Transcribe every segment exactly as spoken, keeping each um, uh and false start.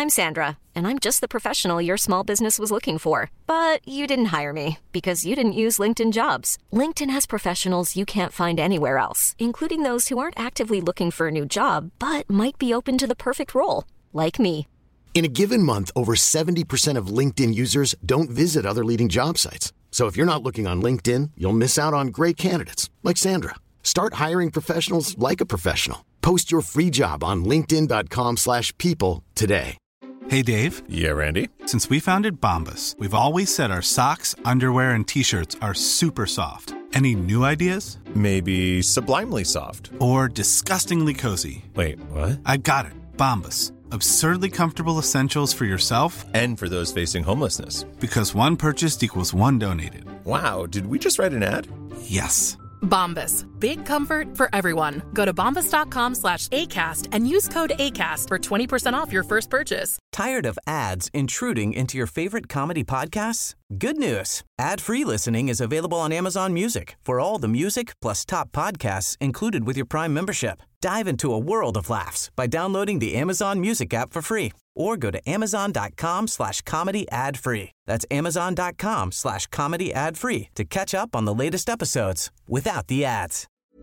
I'm Sandra, and I'm just the professional your small business was looking for. But you didn't hire me because you didn't use LinkedIn Jobs. LinkedIn has professionals you can't find anywhere else, including those who aren't actively looking for a new job, but might be open to the perfect role, like me. In a given month, over seventy percent of LinkedIn users don't visit other leading job sites. So if you're not looking on LinkedIn, you'll miss out on great candidates like Sandra. Start hiring professionals like a professional. Post your free job on linkedin dot com slash people today. Hey, Dave. Yeah, Randy. Since we founded Bombas, we've always said our socks, underwear, and T-shirts are super soft. Any new ideas? Maybe sublimely soft. Or disgustingly cozy. Wait, what? I got it. Bombas. Absurdly comfortable essentials for yourself and for those facing homelessness. Because one purchased equals one donated. Wow, did we just write an ad? Yes. Bombas. Big comfort for everyone. Go to bombas dot com slash ACAST and use code ACAST for twenty percent off your first purchase. Tired of ads intruding into your favorite comedy podcasts? Good news. Ad-free listening is available on Amazon Music for all the music plus top podcasts included with your Prime membership. Dive into a world of laughs by downloading the Amazon Music app for free or go to amazon dot com slash comedy ad free. That's amazon dot com slash comedy ad free to catch up on the latest episodes without the ads.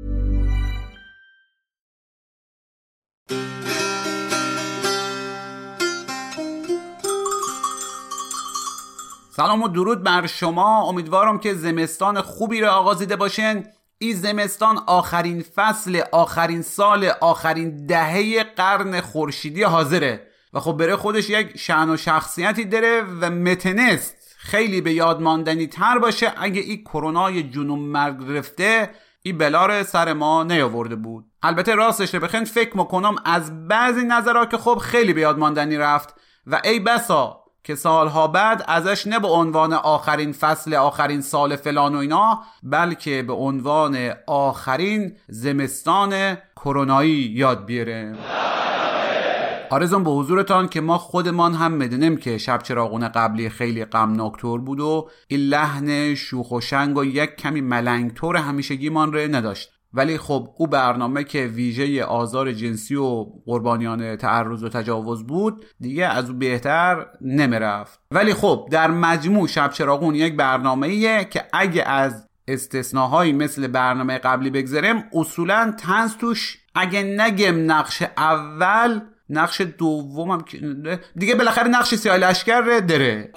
سلام و درود بر شما. امیدوارم که زمستان خوبی را آغازیده باشین. این زمستان آخرین فصل، آخرین سال، آخرین دهه قرن خورشیدی حاضره و خب بره خودش یک شأن و شخصیتی داره و متنست خیلی به یاد ماندنی تر باشه اگه این کرونای جنون مرگ رفته این بلار سر ما نیاورده بود. البته راستش رو بخواید فکر میکنم از بعضی نظرها که خب خیلی به یاد ماندنی رفت و ای بسا که سالها بعد ازش نه به عنوان آخرین فصل، آخرین سال فلان و اینا، بلکه به عنوان آخرین زمستان کرونایی یاد بیاره. آرزوم به حضورتان که ما خودمان هم میدونیم که شب چراغون قبلی خیلی غمناک‌تر بود و این لحن شوخ و شنگ و یک کمی ملنگ‌تر همیشگیمان رو نداشت، ولی خب او برنامه که ویژه آزار جنسی و قربانیان تعرض و تجاوز بود دیگه از او بهتر نمیرفت. ولی خب در مجموع شب چراغون یک برنامه‌ایه که اگه از استثناهایی مثل برنامه قبلی بگذاریم اصولاً طنز توش اگه نگم نقش اول، نقش دومم دیگه بالاخره نقش سیاه لشکر داره.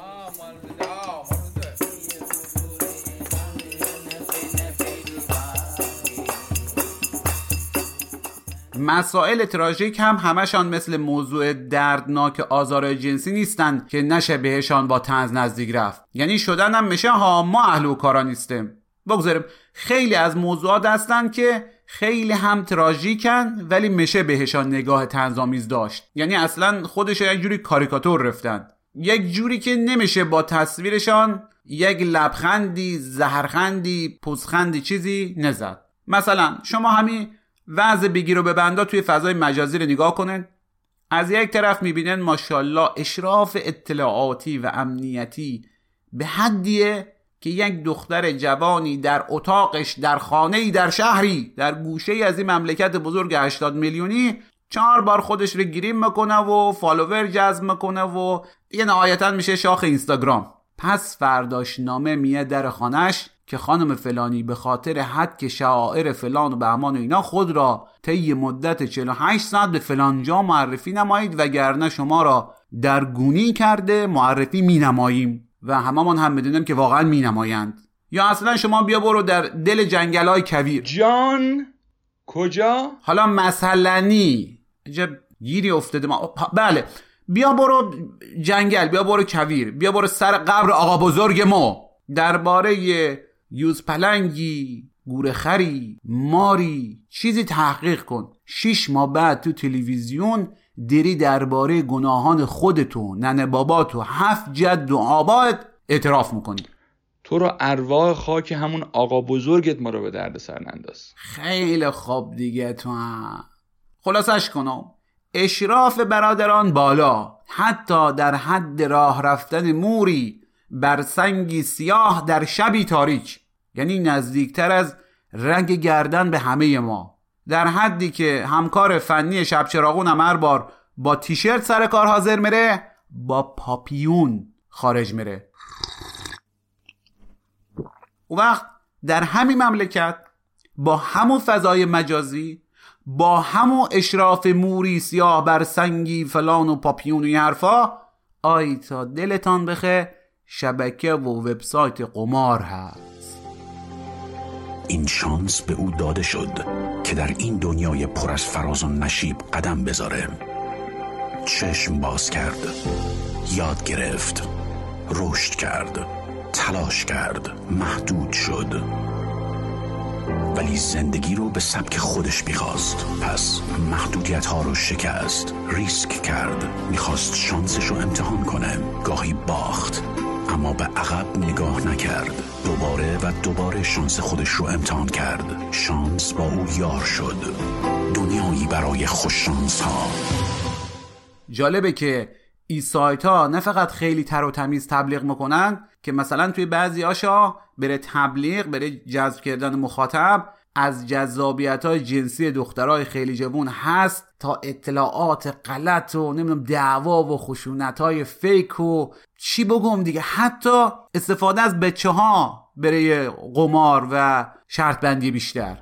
مسائل تراژیک هم همشان مثل موضوع دردناک آزار جنسی نیستن که نشه بهشان با طنز نزدیک رفت. یعنی شدن هم میشه ها ما اهل و کارا نیستیم. بگذاریم خیلی از موضوعات هستن که خیلی هم تراژیکن ولی میشه بهشان نگاه طنزآمیز داشت. یعنی اصلا خودش یک جوری کاریکاتور رفتن، یک جوری که نمیشه با تصویرشان یک لبخندی، زهرخندی، پوزخندی چیزی نزد. مثلا شما همین وضع بگیر و ببندا توی فضای مجازی رو نگاه کنن. از یک طرف میبینن ماشاءالله اشراف اطلاعاتی و امنیتی به حدیه که یک دختر جوانی در اتاقش در خانه‌ای در شهری در گوشه‌ای از این مملکت بزرگ هشتاد میلیونی چهار بار خودش رو گریم میکنه و فالوور جذب میکنه و دیگه نهایتاً میشه شاخ اینستاگرام. پس فرداش نامه میه در خانه‌اش که خانم فلانی به خاطر حد که شعائر فلان و بهمان و اینا خود را طی مدت چهل و هشت ساعت به فلان جا معرفی نمایید وگرنه شما را درگونی کرده معرفی می نماییم و هممون هم بدونیم که واقعا می نمایند. یا اصلا شما بیا برو در دل جنگل‌های کویر. جان کجا؟ حالا مثلنی عجب گیری افتاده ما. بله بیا برو جنگل، بیا برو کویر، بیا برو سر قبر آقا بزرگ ما، درباره یوز پلنگی، گورخری، ماری چیزی تحقیق کن. شش ماه بعد تو تلویزیون دری درباره گناهان خودتو، ننه باباتو، هفت جد و آبات اعتراف میکنی. تو رو ارواح خاک همون آقا بزرگت ما رو به درد سر ننداز. خیلی خوب دیگه تو هم. خلاصش کنم اشراف برادران بالا، حتی در حد راه رفتن موری بر سنگی سیاه در شبی تاریک، یعنی نزدیکتر از رنگ گردن به همه ما، در حدی که همکار فنی شب چراغون هم هر بار با تیشرت سر کار حاضر میره، با پاپیون خارج میره. اون وقت در همین مملکت با همون فضای مجازی، با همون اشراف موری سیاه بر سنگی فلان و پاپیون و این حرفا، آی تا دلتان بخه شبکه و وبسایت قمار هست. این شانس به او داده شد که در این دنیای پر از فراز و نشیب قدم بذاره. چشم باز کرد، یاد گرفت، رشد کرد، تلاش کرد، محدود شد، ولی زندگی رو به سبک خودش میخواست. پس محدودیت ها رو شکست، ریسک کرد، میخواست شانسش رو امتحان کنه. گاهی باخت اما به عقب نگاه نکرد، دوباره و دوباره شانس خودش رو امتحان کرد. شانس با او یار شد، دنیایی برای خوش شانس ها. جالبه که این سایت ها نه فقط خیلی تر و تمیز تبلیغ میکنن که مثلا توی بعضی هاشا بره تبلیغ، بره جذب کردن مخاطب از جذابیت های جنسی دخترای خیلی جوون هست تا اطلاعات غلط و نمیدونم دعوا و خشونت های فیک و چی بگم دیگه، حتی استفاده از بچه ها برای قمار و شرط بندی بیشتر.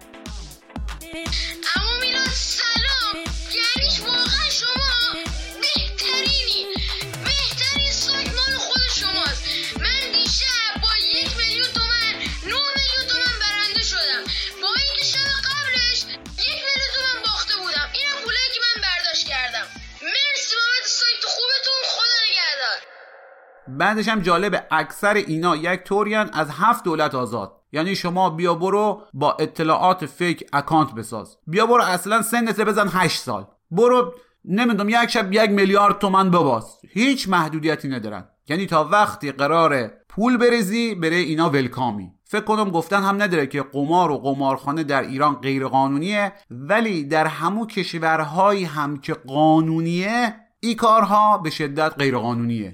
بعدش هم جالبه اکثر اینا یک طورین از هفت دولت آزاد. یعنی شما بیا برو با اطلاعات فیک اکانت بساز، بیا برو اصلا سنت بزن هشت سال، برو نمیدونم یک شب یک میلیارد تومن بباز، هیچ محدودیتی ندارن. یعنی تا وقتی قراره پول بریزی بره اینا ولکامی. فکر کنم گفتن هم نداره که قمار و قمارخانه در ایران غیر قانونیه، ولی در همون کشورهایی هم که قانونیه این کارها به شدت غیر قانونیه.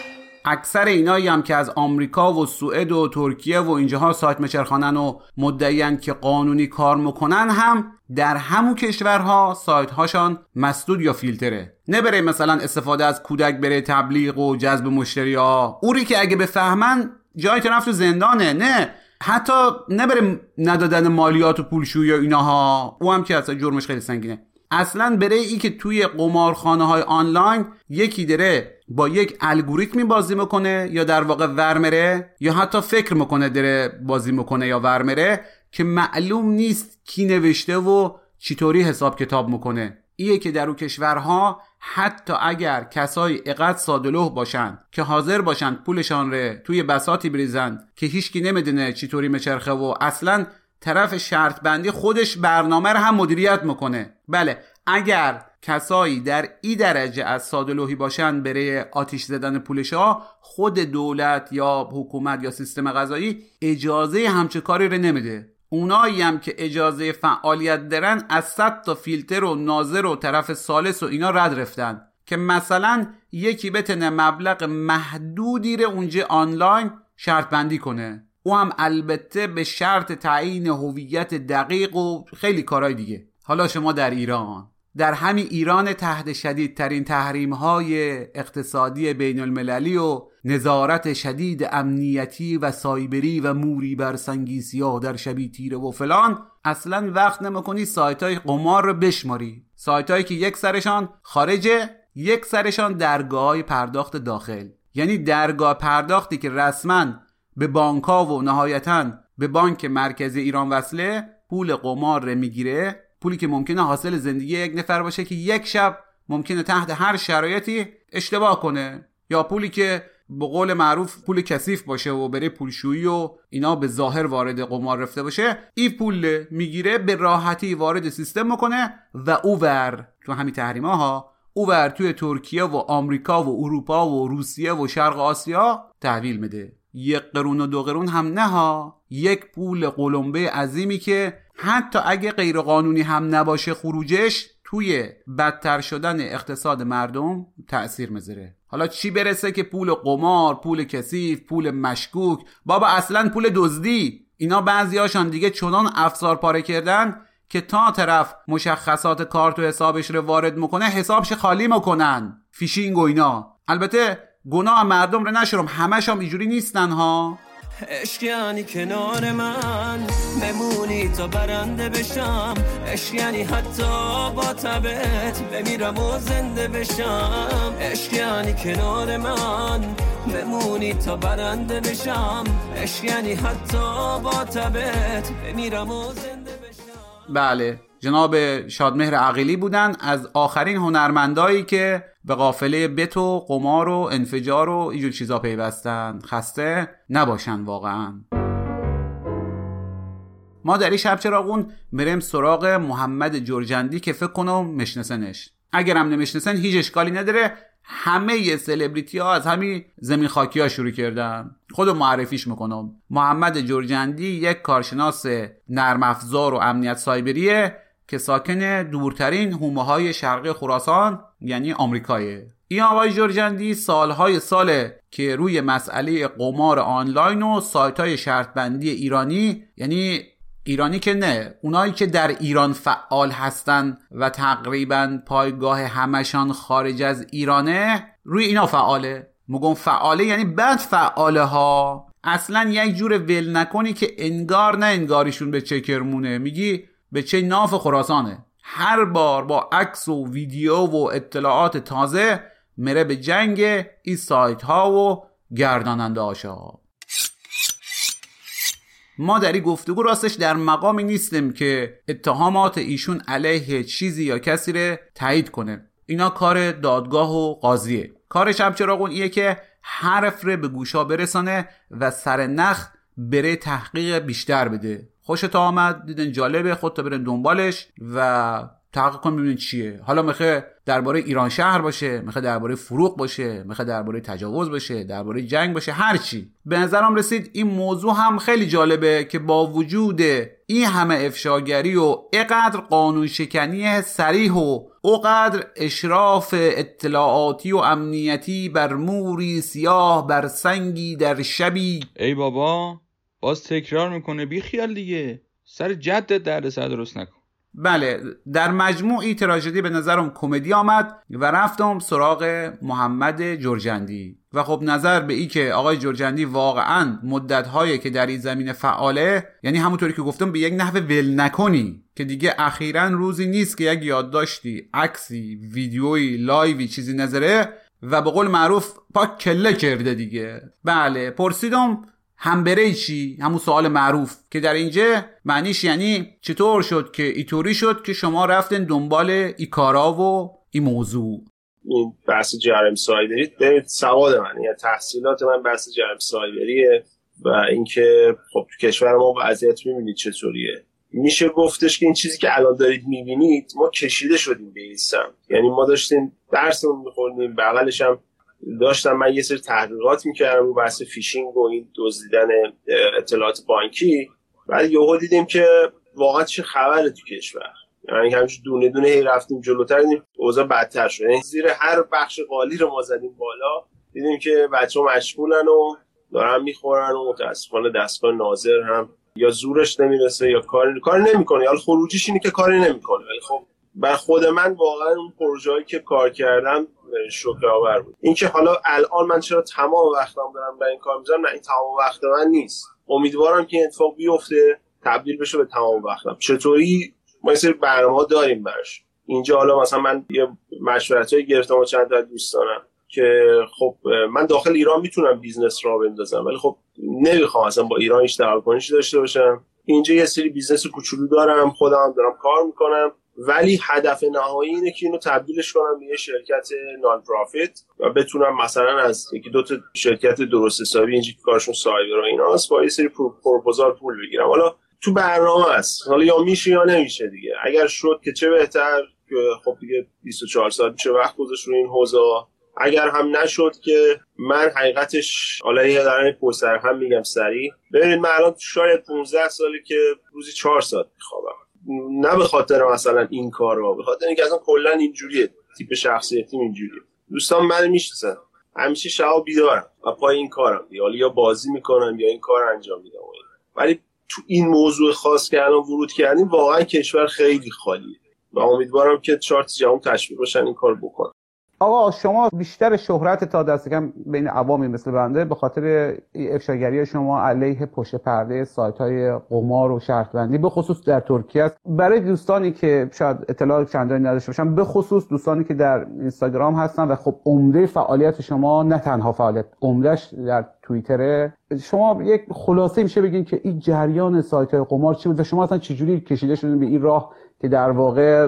اکثر اینایی هم که از آمریکا و سوئد و ترکیه و اینجاها سایت مچرخانن و مدعیان که قانونی کار میکنن هم در همون کشورها سایت هاشان مسدود یا فیلتره. نبره مثلا استفاده از کودک بره تبلیغ و جذب مشتری ها، اوری که اگه بفهمن جای طرف تو زندانه. نه حتی نبره ندادن مالیات و پولشویی و ایناها، او هم که اصلا جرمش خیلی سنگینه. اصلا بره ای که توی قمارخانه های آنلاین یکی داره با یک الگوریتمی بازی میکنه یا در واقع ورمره، یا حتی فکر میکنه داره بازی میکنه یا ورمره، که معلوم نیست کی نوشته و چطوری حساب کتاب میکنه. ایه که در اون کشورها حتی اگر کسای اقد سادلوه باشن که حاضر باشن پولشان ره توی بساطی بریزن که هیچکی نمیدونه چطوری مچرخه و اصلا طرف شرط بندی خودش برنامه رو هم مدیریت میکنه. بله اگر کسایی در این درجه از سادلوحی باشن برای آتیش زدن پولشا، خود دولت یا حکومت یا سیستم قضایی اجازه همچه کاری رو نمیده. اونایی هم که اجازه فعالیت دارن از صد تا فیلتر و ناظر و طرف ثالث و اینا رد رفتن که مثلا یکی بتونه مبلغ محدودی رو اونجا آنلاین شرط بندی کنه، او هم البته به شرط تعیین هویت دقیق و خیلی کارهای دیگه. حالا شما در ایران، در همین ایران تحت شدیدترین تحریم‌های اقتصادی بین المللی و نظارت شدید امنیتی و سایبری و موری بر سنگی سیاه در شبی تیره و فلان، اصلا وقت نمی‌کنی سایت‌های قمار رو بشماری. سایت‌هایی که یک سرشان خارجه، یک سرشان درگاه‌های پرداخت داخل. یعنی درگاه پرداختی که رسماً به بانک‌ها و نهایتاً به بانک مرکزی ایران وصله، پول قمار رو میگیره، پولی که ممکنه حاصل زندگی یک نفر باشه که یک شب ممکنه تحت هر شرایطی اشتباه کنه، یا پولی که به قول معروف پول کثیف باشه و بره پولشویی و اینا به ظاهر وارد قمار رفته باشه، این پول میگیره به راحتی وارد سیستم میکنه و اوور تو همین تحریما ها اوور توی ترکیه و آمریکا و اروپا و روسیه و شرق آسیا تحویل میده. یک قرون و دو قرون هم نه ها، یک پول قلمبه عظیمی که حتی اگه غیر قانونی هم نباشه خروجش توی بدتر شدن اقتصاد مردم تأثیر میذاره. حالا چی برسه که پول قمار، پول کثیف، پول مشکوک، بابا اصلا پول دزدی، اینا بعضی هاشان دیگه چنان افسار پاره کردن که تا طرف مشخصات کارت و حسابش رو وارد میکنه حسابش خالی میکنن، فیشینگ و اینا. البته گناه مردم رو نشرم، همش هم اینجوری نیستن ها. عشق یعنی کنار من بمونی تا برنده بشم، عشق یعنی حتی با تبت بمیرم و زنده بشم، عشق یعنی کنار من بمونی تا برنده بشم، عشق یعنی حتی با تبت بمیرم و زنده بشم. بله، جناب شادمهر عقیلی بودن از آخرین هنرمندایی که به قافله بت و قمار و انفجار و اینجور چیزا پیوستن. خسته نباشن واقعا. ما در این شب چراغون بریم سراغ محمد جرجندی که فکر کنم مشنسنش. اگر هم نمیشنسن هیچ اشکالی نداره، همه سلبریتی ها از همین زمین خاکی ها شروع کردن. خودم معرفیش میکنم. محمد جرجندی یک کارشناس نرم افزار و امنیت سایبریه که ساکن دورترین حومه های شرقی خراسان یعنی آمریکایه. این آقای جرجندی سالهای ساله که روی مسئله قمار آنلاین و سایت های شرط بندی ایرانی، یعنی ایرانی که نه، اونایی که در ایران فعال هستن و تقریبا پایگاه همشان خارج از ایرانه، روی اینا فعاله. مگم فعاله یعنی بد فعاله ها. اصلا یک جور ول نکنی که انگار نه انگاریشون به چه کرمونه، میگی به چه ناف خراسانه. هر بار با عکس و ویدیو و اطلاعات تازه مره به جنگ این سایت ها و گرداننده هاشا. ما در این گفتگو راستش در مقامی نیستیم که اتهامات ایشون علیه چیزی یا کسی رو تایید کنه. اینا کار دادگاه و قاضیه. کار شب چراغون ایه که حرف رو به گوشا برسانه و سر نخ بره تحقیق بیشتر بده. خوشت آمد، دیدن جالبه، خودتا برن دنبالش و تحقیق کن ببینید چیه. حالا میخواد درباره ایران شهر باشه، میخواد درباره فروغ باشه، میخواد درباره تجاوز باشه، درباره جنگ باشه، هر چی. به نظرم رسید این موضوع هم خیلی جالبه که با وجود این همه افشاگری و اینقدر قانون شکنی صریح و اوقدر اشراف اطلاعاتی و امنیتی بر موری سیاه بر سنگی در شبی. ای بابا باز تکرار میکنه، بی خیال دیگه، سر جدت درد سر درست نکن. بله، در مجموع این تراژدی به نظرم کمدی آمد و رفتم سراغ محمد جرجندی و خب نظر به ای که آقای جرجندی واقعا مدت‌هایی که در این زمینه فعاله، یعنی همونطوری که گفتم به یک نحو ول نکنی که دیگه اخیراً روزی نیست که یک یادداشتی، عکسی، ویدیویی، لایوی چیزی نذاره و به قول معروف پاک کله کرده دیگه. بله، پرسیدم هم بره چی؟ همون سوال معروف که در اینجا معنیش یعنی چطور شد که ایطوری شد که شما رفتن دنبال ای کارا و این موضوع. این بحث جرم سایبری به سواد من، یعنی تحصیلات من بحث جرم سایبریه و اینکه خب تو کشور ما وضعیت میبینید چطوریه. میشه گفتش که این چیزی که الان دارید میبینید ما کشیده شدیم به این سمت. یعنی ما داشتیم درسمون میخوردیم، بغلش هم داشتم من یه سری تحقیقات میکردم رو بحث فیشینگ و این دزدیدن اطلاعات بانکی. بعد یهو دیدیم که واقعا چه خبره تو کشور. یعنی همینجور دونه دونه هی رفتیم جلوتر، دیدیم اوضاع بدتر شد. یعنی زیر هر بخش قالی رو ما زدیم بالا، دیدیم که بچه‌ها مشغولن و دارن میخورن و متاسفانه دستگاه ناظر هم یا زورش نمیرسه یا کاری کار نمیکنه، یا خروجیش اینه که کاری نمیکنه. ولی خب بر خود من واقعا اون پروژه‌ای که کار کردم شوک‌آور بود. اینکه حالا الان من چرا تمام وقتم دارم برای این کار میذارم، نه این تمام وقت من نیست. امیدوارم که این اتفاق بیفته، تبدیل بشه به تمام وقتم. چطوری ما یه سری برنامه‌ها داریم براش. اینجا حالا مثلا من یه مشورتایی گرفتم با چند تا دوستانم که خب من داخل ایران میتونم بیزنس را بندازم، ولی خب نمیخوام اصلا با ایران هیچ تعاملی داشته باشم. اینجا یه سری بیزنس کوچولو دارم، خودم دارم کار میکنم، ولی هدف نهایی اینه که اینو تبدیلش کنم به یه شرکت نان پروفیت و بتونم مثلا از یکی دو تا شرکت درست حسابی اینجا که کارشون سایبر و ایناست با یه سری پروپوزال پول بگیرم. حالا تو برنامه است، حالا یا میشه یا نمیشه دیگه. اگر شد که چه بهتر، که خب دیگه بیست و چهار ساعت میشه وقت گذاشت رو این حوزه. اگر هم نشد که من حقیقتش حالا یه دارن پوستر هم میگم سریع. ببینید من الان شاید پانزده ساله که روزی چهار ساعت میخوابم، نه به خاطر مثلا این کارا، به خاطر اینکه اصلا کلا اینجوریه، تیپ شخصیتیم اینجوریه. دوستان من میشناسن، همیشه شب بیدارم و پای این کارم دیگه، حالا یا بازی میکنم یا این کار انجام میدم. ولی تو این موضوع خاص که الان ورود کردیم واقعا کشور خیلی خالیه و امیدوارم که چارت جهان تشویق بشن این کار بکنن. آقا شما بیشتر شهرت تا دست کم بین عوامی مثل بنده به خاطر افشاگری شما علیه پشت پرده سایت‌های قمار و شرط‌بندی به خصوص در ترکیه است. برای دوستانی که شاید اطلاع چندانی نداشته باشن، به خصوص دوستانی که در اینستاگرام هستن و خب عمده فعالیت شما نه تنها فعالیت، عمدهش در توییتره، شما یک خلاصه میشه بگین که این جریان سایت‌های قمار چی بود و شما اصلا چجوری کشیده شدین به این راه که در واقع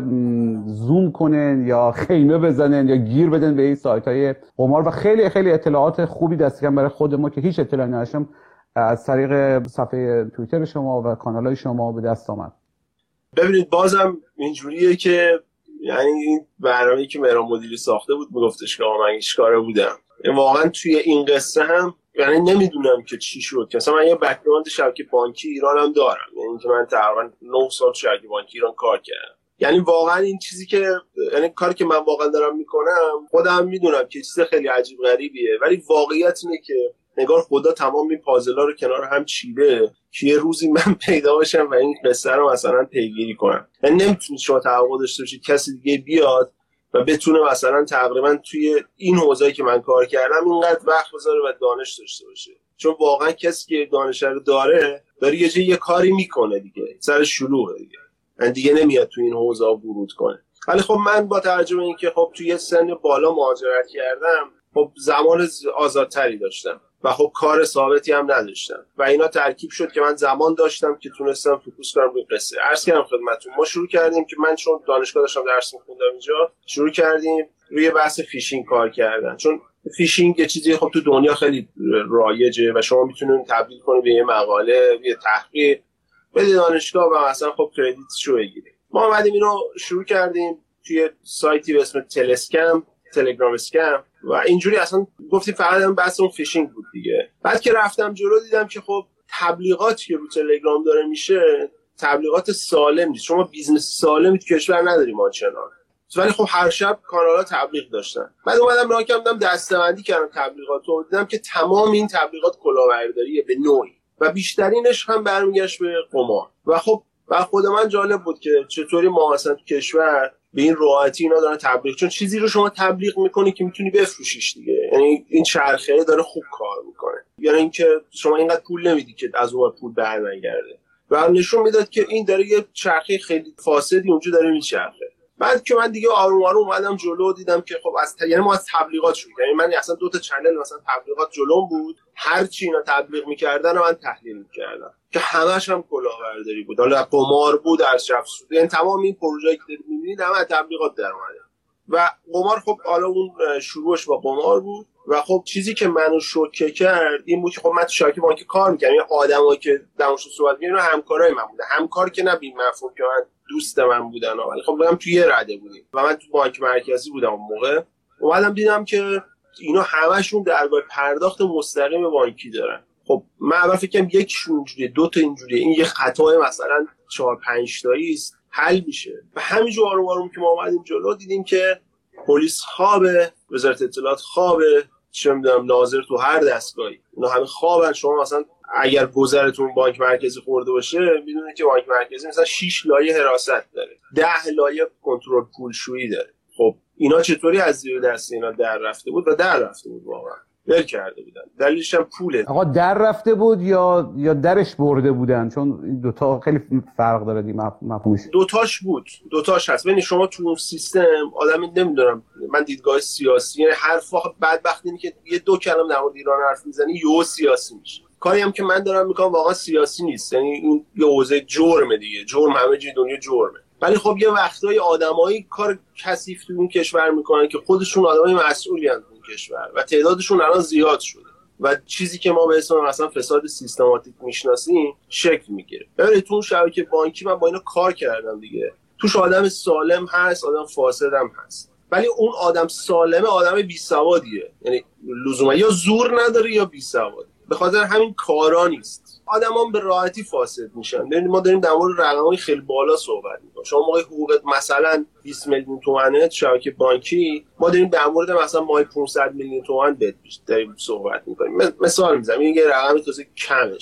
زوم کنن یا خیمه بزنن یا گیر بدن به این سایت‌های قمار و خیلی خیلی اطلاعات خوبی دست کم برای خود ما که هیچ اطلاعی نداشتم از طریق صفحه توییتر شما و کانال‌های شما به دست آمد. ببینید بازم اینجوریه که یعنی این برنامه‌ای که مهران مدیری ساخته بود میگفتش که من هیچ کاره بودم. واقعا توی این قصه هم یعنی نمیدونم که چی شد که مثلا من یه بک‌گراند شبکه بانکی ایران هم دارم، یعنی که من تقریبا نه سال شبکه بانکی ایران کار کردم. یعنی واقعا این چیزی که یعنی کاری که من واقعا دارم میکنم خودم میدونم که چیز خیلی عجیب غریبیه، ولی واقعیت اینه که نگار خدا تمام این پازل‌ها رو کنار هم چیده که یه روزی من پیدا بشم و این قصه رو مثلا پیگیری کنم. یعنی نمیتونید شما توقع داشته باشید کسی دیگه بیاد و بتونه مثلا تقریبا توی این حوزه‌ای که من کار کردم اینقدر وقت بذاره و دانش داشته باشه، چون واقعا کسی که دانش رو داره داره یه جای یه کاری میکنه دیگه، سر شلوغه دیگه، من دیگه نمیاد تو این حوزه ورود کنه. ولی خب من با توجه به اینکه خب توی سن بالا مهاجرت کردم، خب زمان آزادتری داشتم و خب کار ثابتی هم نداشتم و اینا ترکیب شد که من زمان داشتم که تونستم فوکوس کنم روی قصه. عرض کردم خدمتتون ما شروع کردیم که من چون دانشگاه داشتم درس می‌خوندم اینجا، شروع کردیم روی بحث فیشینگ کار کردن، چون فیشینگ یه چیزی خب تو دنیا خیلی رایجه و شما میتونید تبدیل کنید به یه مقاله، یه تحقیق، بدید دانشگاه و مثلا خب کردیتشو بگیرید. ما اومدیم اینو شروع کردیم توی سایتی به اسم تلسکم، تلگرام اسکم و اینجوری اصلا گفتیم فقط هم بحث اون فیشینگ بود دیگه. بعد که رفتم جلو دیدم که خب تبلیغاتی که رو تلگرام داره میشه تبلیغات سالم نیست، شما بیزنس سالمی تو کشور نداریم آنچنان، ولی خب هر شب کانال‌ها تبلیغ داشتن. بعد اومدم نگاه کردم دسته‌بندی کردم تبلیغاتو، دیدم که تمام این تبلیغات کلاهبرداریه به نوعی و بیشترینش هم برمیگشت به قمار. و خب برای خود من جالب بود که چطوری ما اصلا تو کشور به این راحتی اینا دارن تبلیغ، چون چیزی رو شما تبلیغ میکنی که میتونی بفروشیش دیگه، یعنی این چرخه داره خوب کار میکنه، یعنی اینکه شما اینقدر پول نمیدی که از اون پول برنگرده و نشون میداد که این داره یه چرخه خیلی فاسدی اونجا داره میچرخه. بعد که من دیگه آروم آروم اومدم جلو دیدم که خب از ت... یعنی ما از تبلیغات شروع کردیم، من اصلا دو تا چنل مثلا تبلیغات جلوم بود، هر چی اینا تبلیغ میکردن و من تحلیل میکردم که همش هم کلاهبرداری بود، حالا قمار بود، از شفت سود، یعنی تمام این پروژه‌ای که دارید میبینید همه تبلیغات در اومده و قمار خب حالا اون شروعش با قمار بود و خب چیزی که منو شوکه کرد این بود که خب من تو شبکه بانکی کار می‌کردم، یعنی آدمایی که دمشون صحبت می‌کردن همکارای من بودن، همکار که نه بی مفهوم که من دوست من بودن، ولی خب من توی یه رده بودیم و من تو بانک مرکزی بودم اون موقع. اومدم دیدم که اینا همشون درگاه پرداخت مستقیم بانکی دارن. خب من اول فکر کنم یکیشون اینجوریه، دو تا اینجوریه، این یه خطای مثلا چهار پنج تایی است حل میشه. و همینجور آروم آروم که ما اومدیم جلو دیدیم که پلیس خوابه، وزارت اطلاعات خوابه، چه میدونم ناظر تو هر دستگاهی اینا همه خوابن. شما مثلا اگر گذرتون بانک مرکزی خورده باشه میدونید که بانک مرکزی مثلا شش لایه حراست داره، ده لایه کنترل پولشویی داره. خب اینا چطوری از زیر دست اینا در رفته بود و در رفته بود، واقعا ول کرده بودن. دلیلش هم پوله. آقا در رفته بود یا یا درش برده بودن؟ چون این دو تا خیلی فرق داره دی مفهومش. دو تاش بود، دو تاش هست. ببین شما تو اون سیستم آدمی نمیدونم، من دیدگاه سیاسی، یعنی حرف بدبختی اینه که یه دو کلمه در مورد ایران حرف میزنی یهو سیاسی میشه. کاری هم که من دارم میکنم واقعا سیاسی نیست، یعنی این یه حوزه جرمه دیگه، جرم همه جای دنیا جرمه. ولی خب یه وقتایی آدمایی کار کثیف تو اون کشور میکنن که خودشون آدمای مسئولی ان اون کشور و تعدادشون الان زیاد شده و چیزی که ما به اسم مثلا فساد سیستماتیک میشناسیم شکل میگیره. ببینید تو اون شبکه بانکی من با اینا کار کردم دیگه، توش آدم سالم هست، آدم فاسد هم هست، ولی اون آدم سالمه آدم بیسوادیه، یعنی لزوما یا زور نداره یا بیسواد، به خاطر همین کارا نیست. آدمان به راحتی فاسد میشن. ببینید ما داریم در مورد رقم‌های خیلی بالا صحبت می‌کنیم. شما موقع حقوقت مثلا بیست میلیون تومانه شبکه بانکی، ما داریم در مورد مثلا ماهی پانصد میلیون تومان بهت داریم صحبت می‌کنیم. مثال می‌زنم، این یه رقم تازه کمشه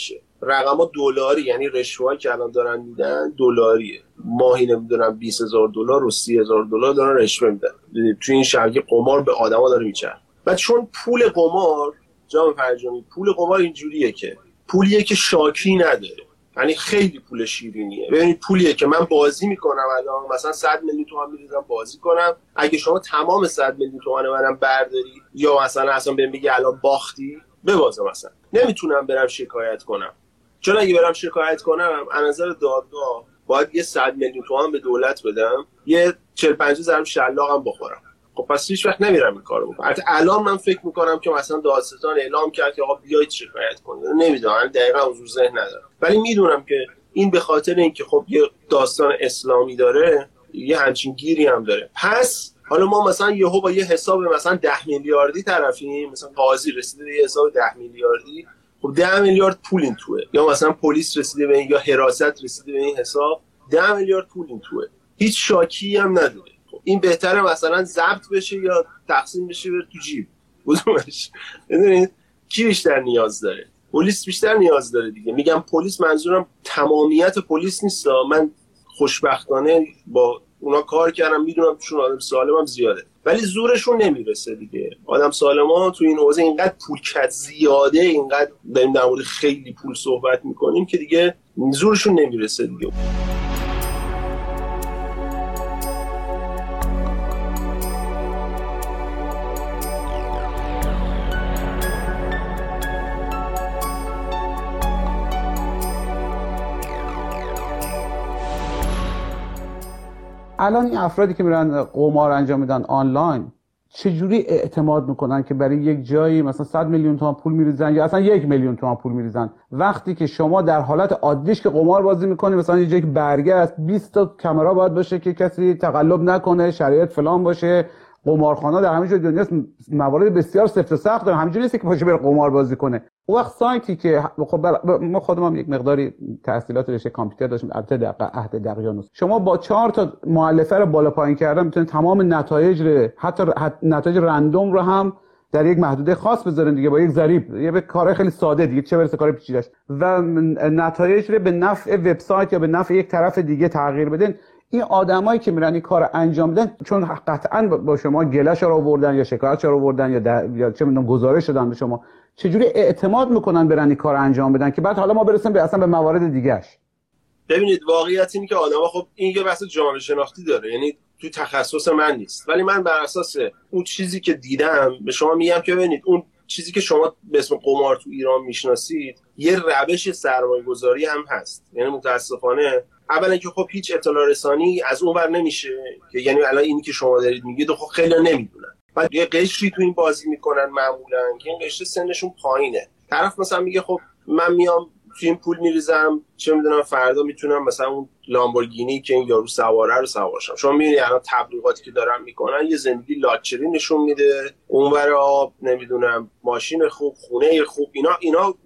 رقما دلاری، یعنی رشوه‌ای که الان دارن میدن دلاریه، ماهی نمیدونم بیست هزار دلار و سی هزار دلار دارن رشوه میدن. تو این شبکه قمار به آدما داره میچرخه. بعد چون پول قمار جام فرجامی پول قمار اینجوریه که پولیه که شاکی نداره، یعنی خیلی پول شیرینیه. ببینید پولیه که من بازی میکنم الان مثلا صد میلیون تومان میریزم بازی کنم، اگه شما تمام صد میلیون تومان منم برداری یا مثلا اصلا بهم بگی الان باختی ببازم، مثلا نمیتونم برم شکایت کنم، چون اگه برم شکایت کنم از نظر دادگاه باید یه صد میلیون تومان به دولت بدم، یه چهل پنجاه ضرب شلاقم بخورم. خب پس هیچ وقت نمیرم این کارو بکنم. البته الان من فکر میکنم که مثلا دادستان اعلام کرد که آقا بیایید شکایت کنید، نمیدونم دقیقاً حضور ذهن ندارم، ولی میدونم که این به خاطر اینکه خب یه داستان اسلامی داره، یه همچین گیری هم داره. پس حالا ما مثلا یهو با یه حساب مثلا ده میلیاردی طرفیم، مثلا قاضی رسیده به یه حساب ده میلیاردی، خب ده میلیارد پول این توئه، یا مثلا پلیس رسیده به این، یا حراست رسیده به این حساب، ده میلیارد پول این توئه، هیچ شاکی هم نداره. این بهتره مثلا ضبط بشه یا تقسیم بشه بره تو جیب بودمش. ببینید کی بیشتر نیاز داره؟ پلیس بیشتر نیاز داره دیگه. میگم پلیس، منظورم تمامیت پلیس نیست، من خوشبختانه با اونا کار کردم، میدونم توشون آدم سالمم زیاده، ولی زورشون نمیرسه دیگه. آدم سالما تو این حوزه اینقدر پول کت زیاده، اینقدر داریم در مورد خیلی پول صحبت میکنیم که دیگه زورشون نمیرسه دیگه. الان این افرادی که میرن قمار انجام میدن آنلاین چجوری اعتماد میکنن که برای یک جایی مثلا صد میلیون تومان پول میریزن یا اصلا یک میلیون تومان پول میریزن، وقتی که شما در حالت عادیش که قمار بازی میکنی مثلا یه جایی که برگه است بیست تا کامera باید باشه که کسی تقلب نکنه، شرایط فلان باشه، قمارخانه‌ها در همه جای دنیا موارد بسیار سفت و سخت دارن، همینجوری نیست که باشه بره قمار بازی کنه. اون وقت سایتی که خب ما خودمون یک مقداری تحصیلات رشته کامپیوتر داشتیم، البته دقیقه عهد دقیقاً شما با چهار تا مؤلفه رو بالا پایین کردن میتونید تمام نتایج رو، حتی نتایج رندوم رو هم در یک محدوده خاص بذارین دیگه، با یک ضریب، یه کار خیلی ساده دیگه، چه برسه کار پیچیده‌اش، و نتایج رو به نفع وبسایت یا به نفع یک طرف دیگه تغییر بدین. این آدمایی که میرن این کار انجام میدن چون قطعاً با شما گله‌ش رو آوردن یا شکایتش رو آوردن یا در... یا چه میدونم گزارش دادن به شما، چجوری اعتماد میکنن برن این کار انجام بدن که بعد حالا ما برسیم به اصلا به موارد دیگه‌اش؟ ببینید واقعیت اینه که آدما خب این یه بحث جامعه شناختی داره، یعنی تو تخصص من نیست، ولی من بر اساس اون چیزی که دیدم به شما میگم که ببینید اون چیزی که شما به اسم قمار تو ایران میشناسید یه روش سرمایه‌گذاری هم هست. یعنی متاسفانه اولا که خب هیچ اطلاع رسانی از اون ور نمیشه، که یعنی الان اینی که شما دارید میگید خب خیلی نمیدونن، بعد یه قشری تو این بازی میکنن معمولا که این قشر سنشون پایینه، طرف مثلا میگه خب من میام تو این پول میریزم، چه میدونم فردا میتونم مثلا اون لامبورگینی که این یارو سواره رو سوار شم. شما میبینید الان تبلیغاتی که دارن میکنن یه زندگی لاکچری نشون میده، اونور آب نمیدونم ماشین خوب، خونه خوب، اینا اینا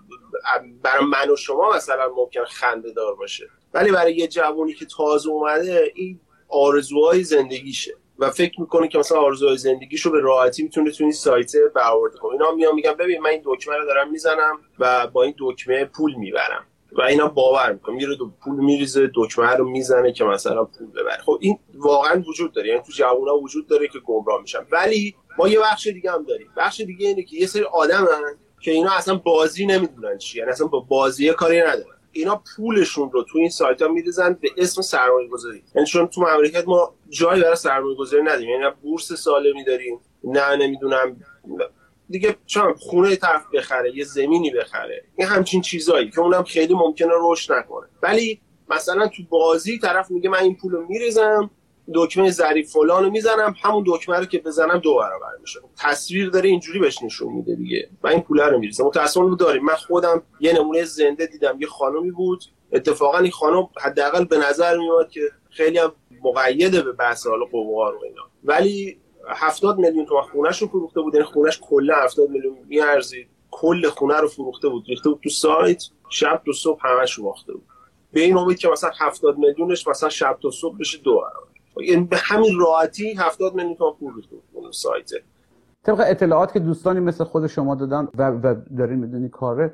برای من و شما مثلا ممکن خنده دار باشه، ولی برای یه جوونی که تازه اومده این آرزوهای زندگیشه و فکر میکنه که مثلا آرزوهای زندگیشو به راحتی میتونه تو این سایت برآورده کنه. اینا میان میگن ببین من این دکمه رو دارم میزنم و با این دکمه پول میبرم و اینا باور میکنه، میره دو پول میریزه، دکمه رو میزنه که مثلا پول ببره. خب این واقعا وجود داره، یعنی تو جوونا وجود داره که گمراه میشن. ولی ما یه بخش دیگه هم داریم. بخش دیگه اینه که یه سری آدمن که اینا اصلا بازی نمیدونن چیه، یعنی اصلا با بازی کاری ندارن، اینا پولشون رو تو این سایت‌ها میریزن به اسم سرمایه‌گذاری. یعنی چون تو مملکت ما جایی برای سرمایه‌گذاری نداریم، یعنی نه بورس سالمی داریم، نه نمیدونم دیگه چون خونه طرف بخره، یه زمینی بخره، این همچین چیزایی که اونم خیلی ممکنه رشد نکنه. ولی مثلا تو بازی طرف میگه من این پولو میریزم، دکمه ظریف فلانو میزنم، همون دکمه رو که بزنم دو برابر میشه. تصویر داره اینجوری بهش نشون میده دیگه، من این پولا رو میریزم. متأسفانه داریم. من خودم یه نمونه زنده دیدم، یه خانومی بود، اتفاقا این خانم حداقل به نظر میاد که خیلی هم مقیده به بحث حال قمار و اینا، ولی هفتاد میلیون تومان خونه‌ش رو فروخته بود، یعنی خونه‌ش کلا هفتاد میلیون میارزید، کل خونه رو فروخته بود، ریخته بود تو سایت، شب تا صبح همش رو باخته بود، به این امید که مثلا هفتاد میلیونش مثلا شب تا صبح بشه دو برابر. یعنی به همین راحتی هفتاد میلیون تومان پول ریخته بود اون سایت. طبق اطلاعات که دوستانی مثل خود شما دادن و, و دارین میدونی کاره،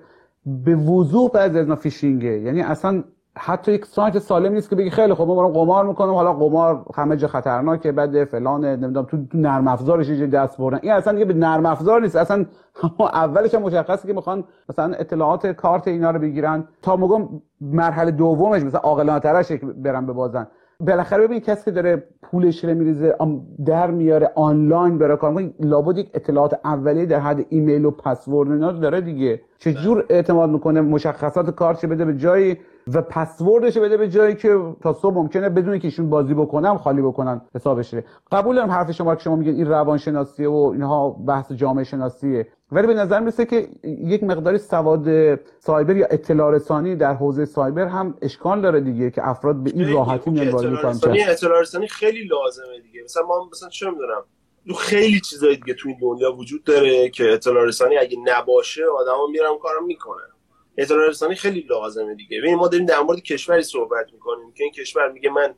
به وضوح بعضی از اینا فیشینگه. یعنی اصلا حتی یک سایت سالم نیست که بگی خیلی خب ما برام قمار میکنم، حالا قمار همه جا خطرناکه، بعد فلان نمیدونم تو تو نرم افزارش یه دست بردن. این اصلا دیگه به نرم افزار نیست، اصلا اولش هم مشخصه که میخوان مثلا اطلاعات کارت اینا رو بگیرن تا میگم مرحله دومش مثلا عاقلانه ترش برن ببازن. بالاخره ببین کسی که داره پولش رو میریزه در میاره آنلاین برای کار میکنه، لابد یک اطلاعات اولیه در حد ایمیل و پسورد اینا داره دیگه. چه جور اعتماد میکنه مشخصات کارتش بده به جایی و پسوردش بده به جایی که تا صبح ممکنه بدون که ایشون بازی بکنم خالی بکنن حسابش رو. قبول دارم حرف شما که شما میگین این روانشناسیه و اینها بحث جامعه شناسیه، ولی به نظر میرسه که یک مقداری سواد سایبر یا اطلاع رسانی در حوزه سایبر هم اشکال داره دیگه که افراد به این راحتی میان وارد میشن. اطلاع رسانی خیلی لازمه دیگه. مثلا ما مثلا چه میدونم تو خیلی چیزای دیگه تو این دنیا وجود داره که اطلاع رسانی اگه نباشه آدما میرن کارو میکنن. اطلاع رسانی خیلی لازمه دیگه. ببین ما داریم در مورد کشوری صحبت میکنیم که این کشور میگه من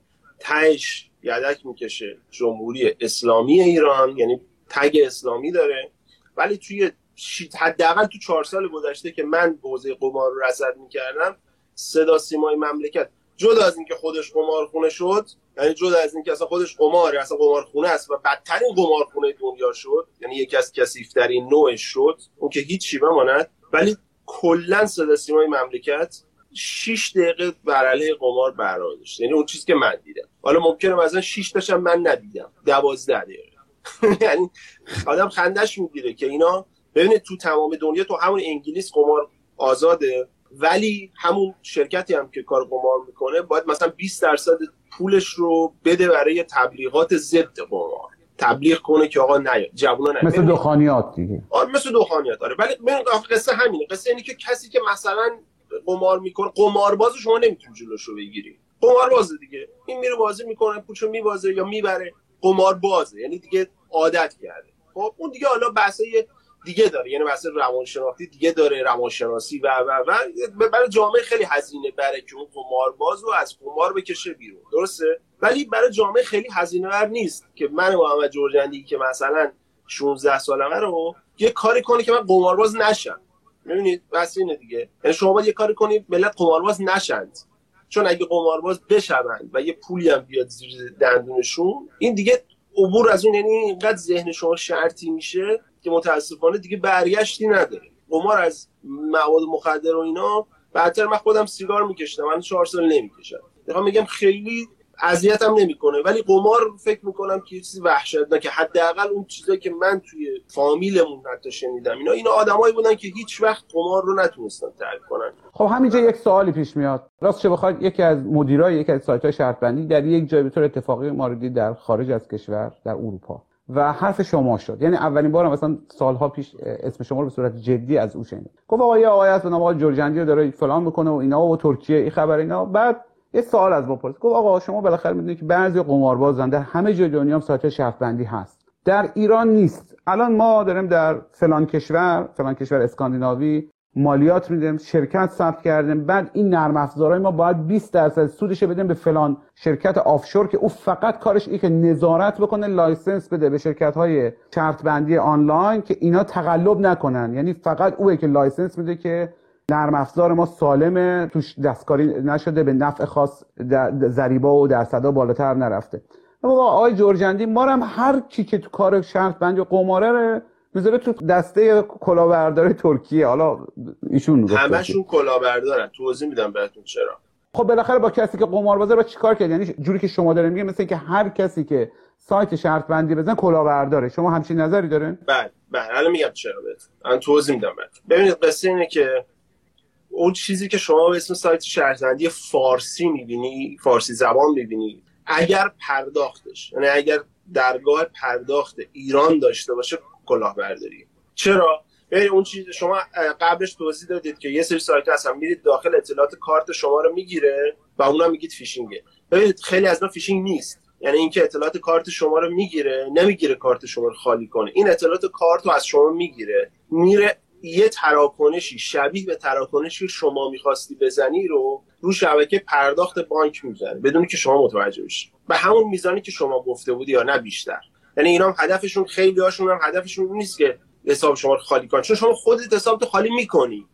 تهش یدک میکشه جمهوری اسلامی ایران، یعنی تگ اسلامی داره، ولی توی حداقل تو چهار سال گذشته که من حوزه قمار رو رصد میکردم صدا سیمای مملکت جدا از اینکه خودش قمارخونه شد، یعنی جدا از اینکه اصلا خودش قماره، اصلا قمارخونه است و بدترین قمارخونه دنیا شد، یعنی یکی از کثیف‌ترین نوعش شد، اون که هیچی بماند، ولی کلا صدا سیمای مملکت شش دقیقه بر علیه قمار برنامه داشت. یعنی اون چیزی که من دیدم، حالا ممکنه مثلا شش تاشم من ندیدم، دوازده دقیقه. یعنی آدم خندش میگیره که اینا ببینید تو تمام دنیا تو همون انگلیس قمار آزاده، ولی همون شرکتی هم که کار قمار میکنه باید مثلا بیست درصد پولش رو بده برای تبلیغات ضد قمار، تبلیغ کنه که آقا نیاد جوونا نیاد، مثل دخانیات دیگه. آره مثل دخانیات. آره ولی من قصه همینه، قصه اینه که کسی که مثلا قمار میکنه، قمارباز شما نمیتونی جلوشو بگیری، قمارباز دیگه این میره بازی میکنه پولشو میبازه یا میبره، قماربازه یعنی دیگه عادت کرده. خب اون دیگه حالا بحثای دیگه داره، یعنی بحث روانشناختی دیگه داره، روانشناسی و و و برای جامعه خیلی هزینه بره که اون قماربازو از قمار بکشه بیرون، درسته؟ ولی برای جامعه خیلی هزینه بر نیست که من محمد جرجندی که مثلا شانزده سالمه رو یه کاری کنه که من قمارباز نشم. می‌بینید بحث اینه دیگه، یعنی شما باید یه کاری کنید ملت قمارباز نشند، چون اگه قمارباز بشوند و یه پولی هم بیاد زیر دندونشون، این دیگه عبور از اون، یعنی اینقدر ذهن شما شرطی میشه که متاسفانه دیگه برگشتی نداره. قمار از مواد مخدر و اینا بعدتر. من خودم سیگار میکشیدم، من چهار سال نمیکشم، میخوام میگم خیلی اذیتم نمیکنه، ولی قمار فکر میکنم که چیزی وحشتناکه. حداقل اون چیزایی که من توی فامیلمون حتی شنیدم، اینا اینا آدمایی بودن که هیچ وقت قمار رو نتونستن ترک کنن. خب همینجا یک سوالی پیش میاد، راست چه بخواد یکی از مدیرای یکی از سایت‌های شرط بندی در یک جای به طور اتفاقی ماردی در خارج از کشور در اروپا و حرف شما شد، یعنی اولین بار مثلا سالها پیش اسم شما رو به صورت جدی از او شنیدم. گفت آقا یه آقای هست به نام آقای جرجندی رو داره فلان میکنه و اینا و ترکیه این خبر اینا. بعد یه سوال از ما پرسید، گفت آقا شما بالاخره میدونید که بعضی قماربازان در همه جای دنیا هم سایت شرط بندی هست، در ایران نیست. الان ما داریم در فلان کشور فلان کشور اسکاندیناوی مالیات میدیم، شرکت ثبت کردیم، بعد این نرم افزارهای ما باید بیست درصد سودش رو بدیم به فلان شرکت آفشور که او فقط کارش اینه که نظارت بکنه، لایسنس بده به شرکت‌های شرط بندی آنلاین که اینا تقلب نکنن، یعنی فقط اوئه که لایسنس میده که نرم افزار ما سالمه، توش دستکاری نشده، به نفع خاص ضریبا و درصدا بالاتر نرفته. اما آقای جرجندی ما هم هر کی که تو کار شرط بندی و قماره رو میذاره تو دسته کلاهبرداری ترکیه. حالا ایشون همشون کلاهبردارن، توضیح میدم بهتون چرا. خب بالاخره با کسی که قماربازه با چیکار کرد؟ یعنی جوری که شما دارین میگه مثل اینکه هر کسی که سایت شرط بندی بزنه کلاهبرداره. شما همچین نظری دارین؟ بله بله الان میگم چرا بهتون. الان توضیح میدم بهتون. ببینید قصه اینه که اون چیزی که شما به اسم سایت شرط بندی فارسی میبینی، فارسی زبان میبینی، اگر پرداختش، یعنی اگر درگاه پرداخت ایران داشته باشه کلاهبرداری. چرا؟ ببین اون چیز شما قبلش توضیح دادید که یه سری سایت هستن میرید داخل اطلاعات کارت شما رو میگیره و اونم میگید فیشینگه. ببینید خیلی از اینا فیشینگ نیست، یعنی اینکه اطلاعات کارت شما رو میگیره، نمیگیره کارت شما رو خالی کنه، این اطلاعات کارت رو از شما میگیره، میره یه تراکنشی شبیه به تراکنشی شما میخواستی بزنی رو رو شبکه پرداخت بانک میزنه بدون که شما متوجه بشی، به همون میزانی که شما گفته بودی یا نه بیشتر. یعنی اینا هم هدفشون، خیلی هاشون هم هدفشون نیست که حساب شما رو خالی کنن، چون شما خودت حسابت خالی میکنی،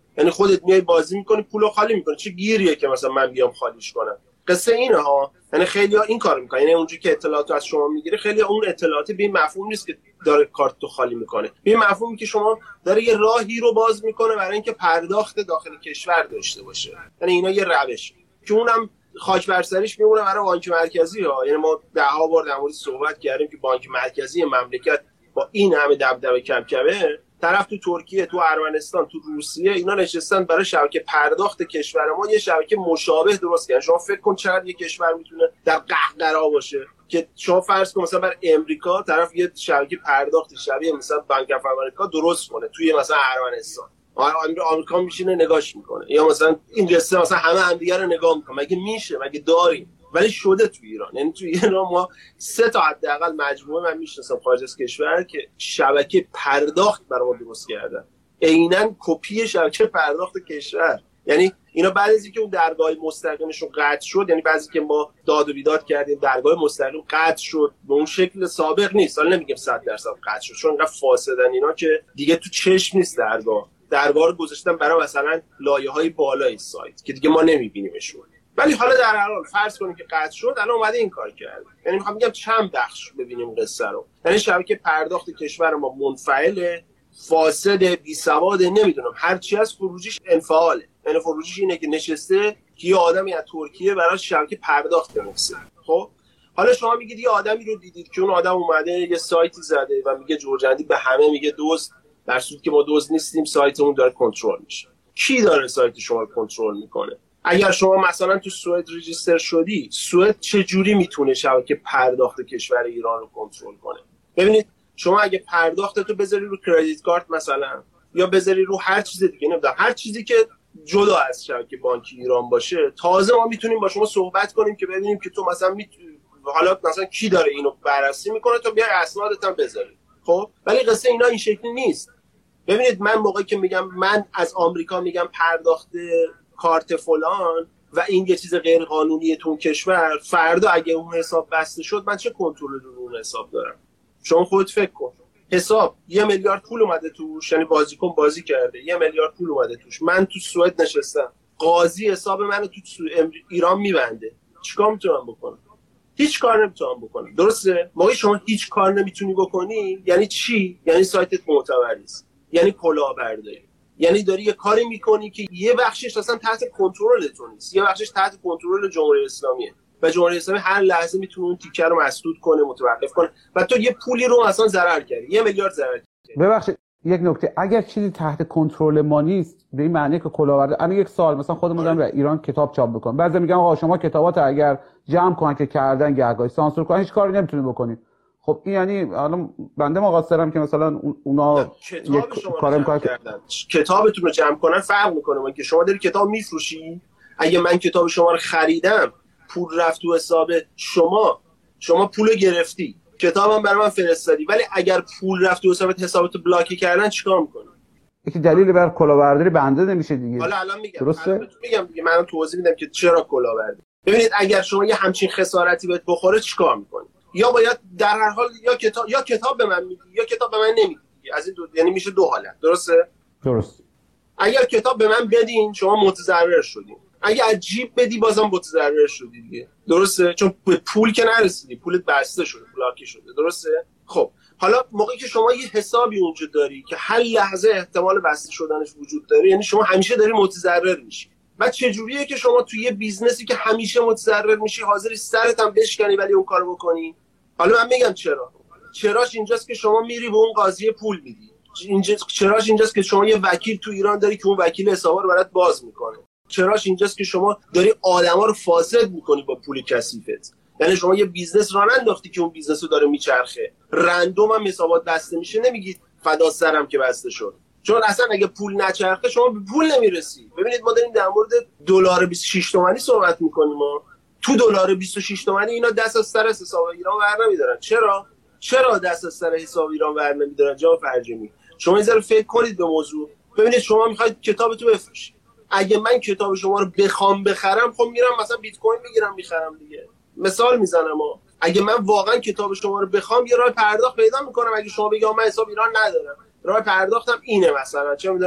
یعنی خودت میای بازی میکنی پولو خالی میکنی. چه گیریه که مثلا من بیام خالیش کنم؟ قصه اینه ها. یعنی خیلی‌ها این کارو میکنن، یعنی اونجوری که اطلاعاتو از شما میگیره خیلی اون اطلاعات به این مفهوم نیست که داره کارتو خالی میکنه، به این مفهومی که شما داره یه راهی رو باز میکنه برای اینکه پرداخت داخل کشور داشته باشه. یعنی اینا یه روش که اونم خاک بر سرش میمونه برای بانک مرکزی ها. یعنی ما ده ها بار در مورد صحبت کردیم که بانک مرکزی مملکت با این همه دبدبه کبکبه، طرف تو ترکیه، تو ارمنستان، تو روسیه اینا نشستن برای شبکه پرداخت کشور ما یه شبکه مشابه درست کردن. شما فکر کن چقدر یه کشور میتونه در قهقرا باشه که شما فرض کن مثلا برای امریکا طرف یه شبکه پرداخت شبیه مثلا بانک اف امریکا درست کنه توی مثلا ارمنستان. آمریکا میشینه نگاش میکنه، یا مثلا این قصه مثلا همه همدیگه رو نگاه میکنه. مگه میشه؟ مگه داریم؟ ولی شده تو ایران. یعنی تو ایران ما سه تا حداقل مجموعه من میشناسم خارج از کشور که شبکه پرداخت برای ما درست کردن، عیناً کپی شبکه پرداخت کشور. یعنی اینا بعد از اینکه اون درگاه مستقیمشون قطع شد، یعنی بعضی که ما داد و بیداد کردیم درگاه مستقیم قطع شد، به اون شکل سابق نیست. حالا نمیگم صد درصد قطع شد، چون انقدر فاسدن اینا که دیگه تو چشم نیست درگاه. درگاه رو گذاشتن برای مثلا لایه‌های بالای سایت که دیگه ما نمی‌بینیمشون. ولی حالا در هر حال فرض کنیم که قطع شد، الان اومده این کار کرده. یعنی میخوام بگم چند بخش ببینیم قصه رو. یعنی شبکه پرداخت کشور ما منفعله، فاسده، بیسواده، نمیدونم هر چی از خروجیش انفعاله. یعنی خروجیش اینه که نشسته که یه آدمی از ترکیه برای شبکه پرداخت بنویسه. خب حالا شما میگید یه آدمی رو دیدید که اون آدم اومده یه سایتی زده و میگه جورجندی به همه میگه دوست، در صورتی که ما دوست نیستیم، سایتمون داره کنترل میشه. کی داره سایت شما رو کنترل میکنه؟ اگر شما مثلا تو سوئد ریجیستر شدی، سوئد چه جوری میتونه شبکه پرداخت کشور ایران رو کنترل کنه؟ ببینید شما اگه پرداختتو بذاری رو کردیت کارت مثلا، یا بذاری رو هر چیز دیگه، نمیدونم هر چیزی که جدا از شبکه بانکی ایران باشه، تازه ما میتونیم با شما صحبت کنیم که ببینیم که تو مثلا میتونی حالا مثلا کی داره اینو بررسی میکنه تا بیای اسنادت هم بذاری. خب ولی قصه اینا این شکلی نیست. ببینید من موقعی که میگم من از آمریکا میگم پرداخت کارت فلان و این یه چیز غیر قانونیه تو کشور، فردا اگه اون حساب بسته شد من چه کنترلی رو اون حساب دارم؟ شما خودت فکر کن. حساب یه میلیارد پول اومده توش، یعنی بازیکن بازی کرده، یه میلیارد پول اومده توش، من تو سوئد نشستم، قاضی حساب منو تو ایران میبنده، چیکار میتونم بکنم؟ هیچ کار نمیتونم بکنم. درسته؟ موقعی شما هیچ کار نمیتونی بکنی یعنی چی؟ یعنی سایتت معتبر نیست، یعنی کلاهبرداری، یعنی داری یه کاری میکنی که یه بخشش اصلا تحت کنترل تو نیست، یه بخشش تحت کنترل جمهوری اسلامیه و جمهوری اسلامی هر لحظه میتونه اون تیکه رو مسدود کنه، متوقف کنه و تو یه پولی رو اصلا ضرر کردی، یه میلیارد ضرر کردی. ببخشید یک نکته، اگر چیزی تحت کنترل ما نیست به این معنی که کلاهبرداری. الان یک سال مثلا خودمون داریم در ایران کتاب چاپ بکنیم، بعضی میگن آقا شما کتابات اگر جمع کنن که کردن گهگاهی سانسور کنن هیچ کاری نمیتونید بکنید. خب این یعنی الان بنده مقصرم که مثلا اونا یک کار میکنن کتابتون رو جمع کنن فرق میکنه. من که شما داری کتاب میفروشی، اگه من کتاب شما رو خریدم پول رفت تو حساب شما، شما پول گرفتی، کتابم برای من فرستادی، ولی اگر پول رفت تو حسابت حسابتو بلاک کردن چیکار میکنی؟ یکی دلیل بر کلاهبرداری بنده نمیشه دیگه. حالا الان میگم درسته؟ میگم دیگه من توضیح میدم که چرا کلاهبرداری. ببینید اگر شما یه همچین خسارتی بهت بخوره چیکار میکنی؟ یا باید در هر حال یا کتاب یا کتاب به من میدی یا کتاب به من نمیدی. از این دو، یعنی میشه دو حالت. درسته؟ درست. اگر کتاب به من بدین شما متضرر شدین، اگه از جیب بدی بازم متضرر شدی دیگه. درسته؟ چون به پول که نرسیدی، پولت بسته شده، بلاک شده. درسته؟ خب حالا موقعی که شما یه حسابی اونجا داری که هر لحظه احتمال بسته شدنش وجود داره، یعنی شما همیشه داری متضرر میشی. بعد چه جوریه که شما توی یه بیزنسی که همیشه متضرر میشی حاضری سرت هم بشکنی ولی اون کارو بکنی؟ حالا من میگم چرا. چراش اینجاست که شما میری به اون قاضی پول میدی. اینجا چراش اینجاست که شما یه وکیل تو ایران داری که اون وکیل حسابا رو برات باز میکنه. چراش اینجاست که شما داری آدما رو فاسد میکنی با پول کثیفت. یعنی شما یه بیزنس راه انداختی که اون بیزنسو داره میچرخه، رندوم هم حسابات بسته میشه، نمیگید فدا سرم که بسته شد، چون اصلا اگه پول نچرخه شما به پول نمیرسی. ببینید ما داریم در مورد دلار بیست و شش تومانی صحبت میکنیم، ما تو دلار بیست و شش تومانی اینا دست از سر حساب ایران ور نمیدارن. چرا چرا دست از سر حساب ایران ور نمیدارن؟ جان فرجمی شما یه ذره فکر کنید به موضوع. ببینید شما میخواید کتابتو بفروشید، اگه من کتاب شما رو بخوام بخرم خب میرم مثلا بیت کوین بگیرم میخرم دیگه. مثال میزنم، اگه من واقعا کتاب شما رو بخوام یه راه پرداخت پیدا میکنم. اگه شما بگید من حساب ایران ندارم، راه پرداختم اینه، مثلا چه میدونم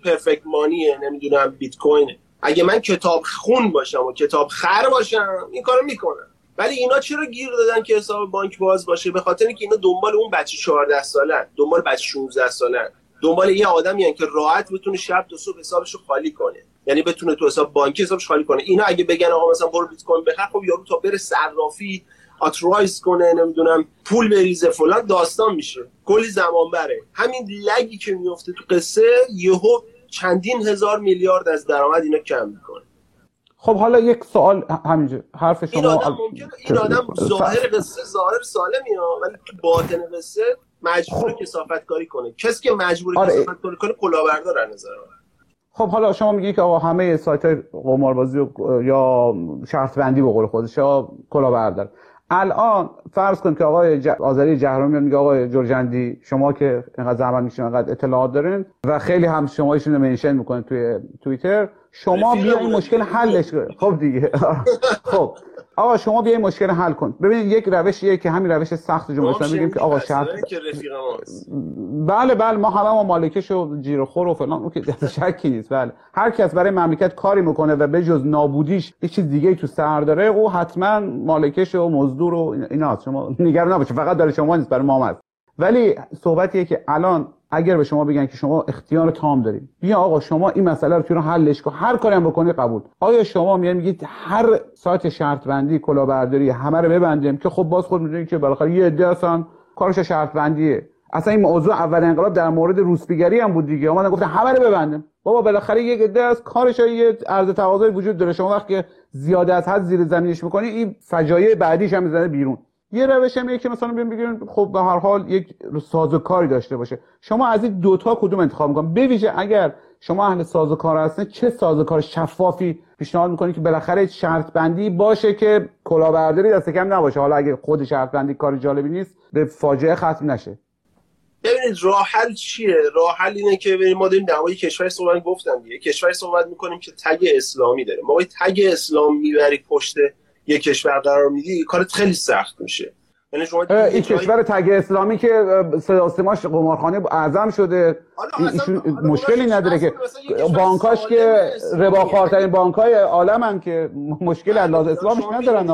پرفکت مانیه، نمیدونم بیت کوینه. اگه من کتاب خون باشم و کتاب خر باشم این کارو میکنم. ولی اینا چرا گیر دادن که حساب بانک باز باشه؟ به خاطر اینکه اینا دنبال اون بچه چهارده سالن، دنبال بچه شانزده سالن، دنبال یه آدمی ان که راحت بتونه شب تا صبح حسابشو خالی کنه. یعنی بتونه تو حساب بانکی حسابش خالی کنه. اینا اگه بگن آقا مثلا برو بیت کوین بخر، خب یارو تا بره صرافی اترایز کنه، نمیدونم پول بریزه فلان، داستان میشه، کلی زمان بره. همین لگی که میفته تو قصه یهو چندین هزار میلیارد از درآمد اینا کم میکنه. خب حالا یک سوال همینجا، حرف شما این آدم ممکنه این آدم ظاهر قصه ظاهر سالمی ها، ولی تو باطن قصه مجبور کثافت کاری کنه. کسی که مجبور آره. کثافت کاری کنه کلاهبردار از نظر من. خب حالا شما میگید که آقا همه سایت‌های قماربازی و یا شرط بندی به قول خودش یا کلاهبردار. الان فرض کن که آقای ج... آذری جهرمی میگه آقای جرجندی شما که اینقدر زحمت میکشین، اینقدر اطلاعات دارین و خیلی هم شما ایشون منشن میکنین توی توییتر، شما بیا این مشکل حلش کن. خب دیگه خب آقا شما بیا این مشکل حل کن. ببینید یک روشیه که همین روش سخت جمهوری اسلامی میگیم که آقا شرط بله بله ما همه ما مالکش و جیره‌خور و فلان، اون که شکی نیست. بله هر کس برای مملکت کاری میکنه و به جز نابودیش یه چیز دیگه تو سر داره، او حتما مالکش و مزدور و ایناست. شما نگران نباشید، فقط داره شما نیست، برای ما هست. ولی صحبتیه که الان اگر به شما بگن که شما اختیار تام دارید، بیا آقا شما این مسئله رو تو حلش کن، هر کاری هم بکنی قبول. آیا شما میان میگید هر سایت شرط بندی کلاهبرداری همه رو ببندیم که خب باز خود میدونید که بالاخره یه عده اصلا کارش شرط بندیه. اصلا این موضوع اول انقلاب در مورد روسپیگری هم بود دیگه، اومدن گفتن همه رو ببندیم. بابا بالاخره یک عده از کارش یه عرض تقاضای وجود داره، شما وقتی زیاده از حد زیر زمینش میکنی این فجایع بعدیش هم میزنه بیرون. یه روش هم که مثلا بیان بگیرن خب به هر حال یک سازوکاری داشته باشه. شما از این دوتا کدوم انتخاب میکنید؟ به ویژه اگر شما اهل سازوکار هستین، چه سازوکار شفافی پیشنهاد میکنید که بالاخره شرط بندی باشه که کلاهبرداری دست کم نباشه؟ حالا اگه خود شرط بندی کار جالبی نیست به فاجعه ختم نشه. ببینید راه حل چیه؟ راه حل اینه که ببینید ما داریم در مورد کشور صحبت گفتم دیگه، کشور صحبت میکنیم که تگ اسلامی داره. ما تگ اسلام میبری پشت یه کشور قرار میدی، کارت خیلی سخت میشه. یعنی شما این کشور تگ اسلامی که صدا و سیماش قمارخانه اعظم شده، ایشون مشکلی نداره که بانکاش که رباخوارترین بانکای عالمن که مشکل از لحاظ اسلامش ندارن.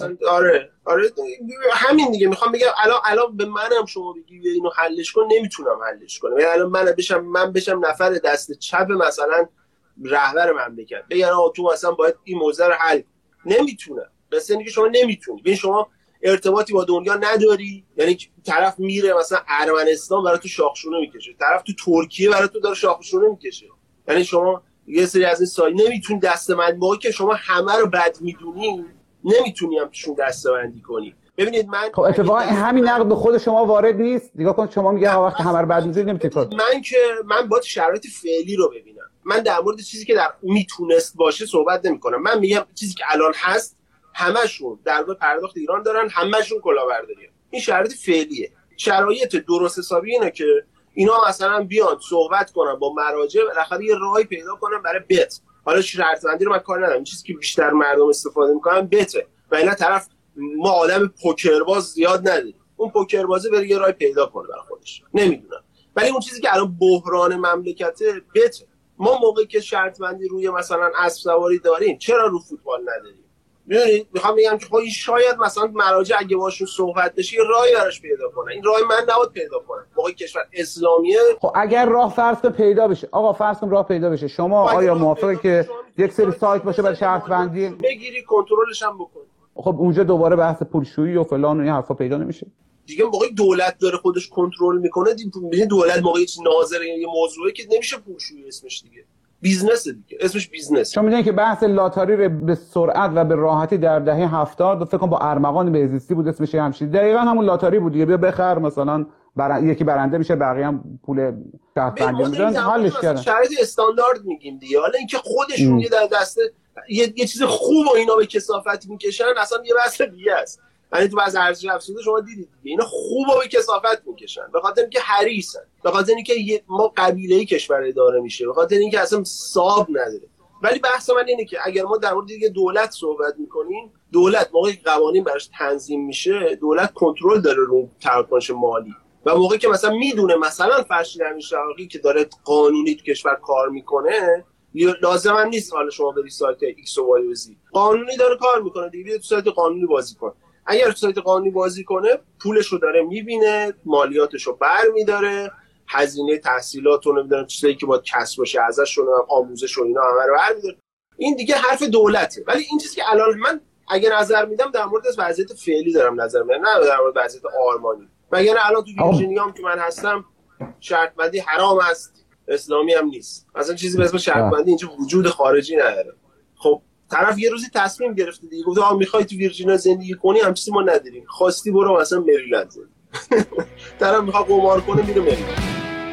آره آره همین دیگه میخوام بگم. الان الان به منم شما بگی اینو حلش کن، نمیتونم حلش کنم. یعنی الان من بشم من بشم نفر دست چپ مثلا رهبر مملکت بگن آقا تو مثلا باید این موضوع رو حل، نمیتونم. بس اینکه شما نمیتونی. ببین شما ارتباطی با دنیا نداری، یعنی طرف میره مثلا ارمنستان برای تو شاخشونه میکشه، طرف تو ترکیه برای تو داره شاخشونه میکشه. یعنی شما یه سری از این سای نمیتونی دسته‌بندی، موقعی که شما همه رو بد میدونی نمیتونی هم توشون دسته‌بندی کنی. ببینید من خب اتفاقا همین نقد به خود شما وارد نیست. نگاه کن شما میگه وقتی همه رو بد میدونی نمیتونی. من که من باید شرایط فعلی رو ببینم. من در مورد چیزی که در میتونست باشه صحبت نمی‌کنم. من میگم چیزی که الان هست همشون درگاه پرداخت ایران دارن، همشون کلاهبرداریه. این شرایط فعلیه. شرایط درست حسابی اینه که اینا مثلا بیان صحبت کنن با مراجع، بالاخره یه راهی پیدا کنن برای بت. حالا شرط بندی رو من کار ندارم، این چیزی که بیشتر مردم استفاده میکنن بته. و اینا طرف ما آدم پوکرباز زیاد نداریم، اون پوکربازه بره یه راهی پیدا کنه برای خودش. نمیدونم. ولی اون چیزی که الان بحران مملکته بته. ما موقعی که شرط بندی روی مثلا اسب سواری داریم، چرا رو فوتبال نداریم؟ میدونید میخوام بگم که خب این شاید مثلا مراجع اگه باشون صحبت بشه یه راهی براش پیدا کنه. این راه من نباید پیدا کنم. موقعی کشور اسلامیه خب اگر راه فرض پیدا بشه، آقا فرض کن راه پیدا بشه، شما آیا موافقه که یک سری سایت باشه برای شرط بندی بگیری کنترلش هم بکنی؟ خب اونجا دوباره بحث پولشویی و فلان و این حرفا پیدا نمیشه دیگه. موقعی دولت داره خودش کنترل میکنه دیگه، دولت موقعی ناظر یه موضوعی که نمیشه پولشویی اسمش دیگه، بیزنس دیگه، اسمش بیزنس. شما میدونید که بحث لاتاری رو به سرعت و به راحتی در دهه هفتاد فکر کنم با ارمغان بهزیستی بود اسمش همین، دقیقاً همون لاتاری بود دیگه. بیا بخر مثلا بر... یکی برنده میشه، بقیه هم پول شرط بندی میدن، حلش کردن. شرایط استاندارد میگیم دیگه. حالا اینکه خودشون یه در دست یه, یه چیز خوب و اینا به کثافت میکشن اصلا یه بحث دیگه است. یعنی تو بعض ارزش افزوده شما دیدید دیگه، اینا خوبو به کثافت میکشن به خاطر اینکه حریصن، به خاطر اینکه ما قبیله‌ای کشور اداره میشه، به خاطر اینکه اصلا صاحب نداره. ولی بحث من اینه که اگر ما در مورد دیگه دولت صحبت میکنیم، دولت موقعی قوانین براش تنظیم میشه، دولت کنترل داره رو تراکنش مالی. و موقعی که مثلا میدونه مثلا فرشید امیرشقیقی که داره قانونی تو کشور کار میکنه، لازم هم نیست حالا شما بری سایت ایکس و وای و زی، قانونی داره کار میکنه دیگه، تو سایت قانونی بازی کن. اگر تو سایت قانونی بازی کنه پولشو داره میبینه، مالیاتشو برمیداره، هزینه تحصیلات رو نمیدونم چیزایی که باید کسب باشه ازش رو آموزش و اینا همه رو برمیداره. این دیگه حرف دولته. ولی این چیزی که الان من اگه نظر میدم در مورد وضعیت فعلی دارم نظر میدم، نه در مورد وضعیت آرمانی. مگر الان تو ویرجینیا هم که من هستم شرط بندی حرام است، اسلامی هم نیست. اصلا چیزی به اسم شرط بندی اینجا وجود خارجی نداره. خب طرف یه روزی تصمیم گرفته دیگه، گفته آ میخوای تو ویرجینیا زندگی کنی، هم چیزی ما نداریم، خواستی برو مثلا مریلند زندگی. طرف میخواد قمار کنه میره مریلند.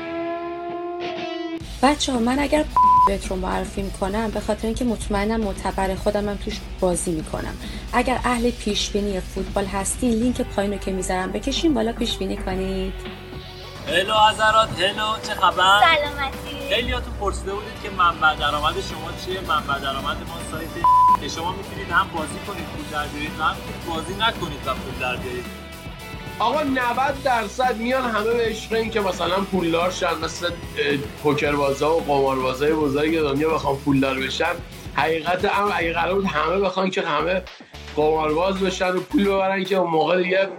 بچه‌ها من اگر بهت رو معرفی میکنم به خاطر اینکه مطمئنم معتبر خودم هم توش بازی میکنم. اگر اهل پیشبینی فوتبال هستین لینک پایینو که میذارم بکشین بالا پیشبینی کنید. هلو حضرات، هلو چه خبر؟ سلامتی. خیلیاتون پرسیده بودید که منبع درآمد شما چیه؟ منبع درآمد ما سایت که شما میتونید هم بازی کنید پول در بیارید، هم بازی نکنید و پول در بیارید. آقا نود درصد میان همه به عشق این که مثلا پولدار شن، مثل پوکربازا و قماربازای بزرگ دنیا بخوام پولدار بشن. حقیقت هم اگه قرار بود همه بخوان که همه قمارباز بشن و پول ببرن که اون موقع دیگه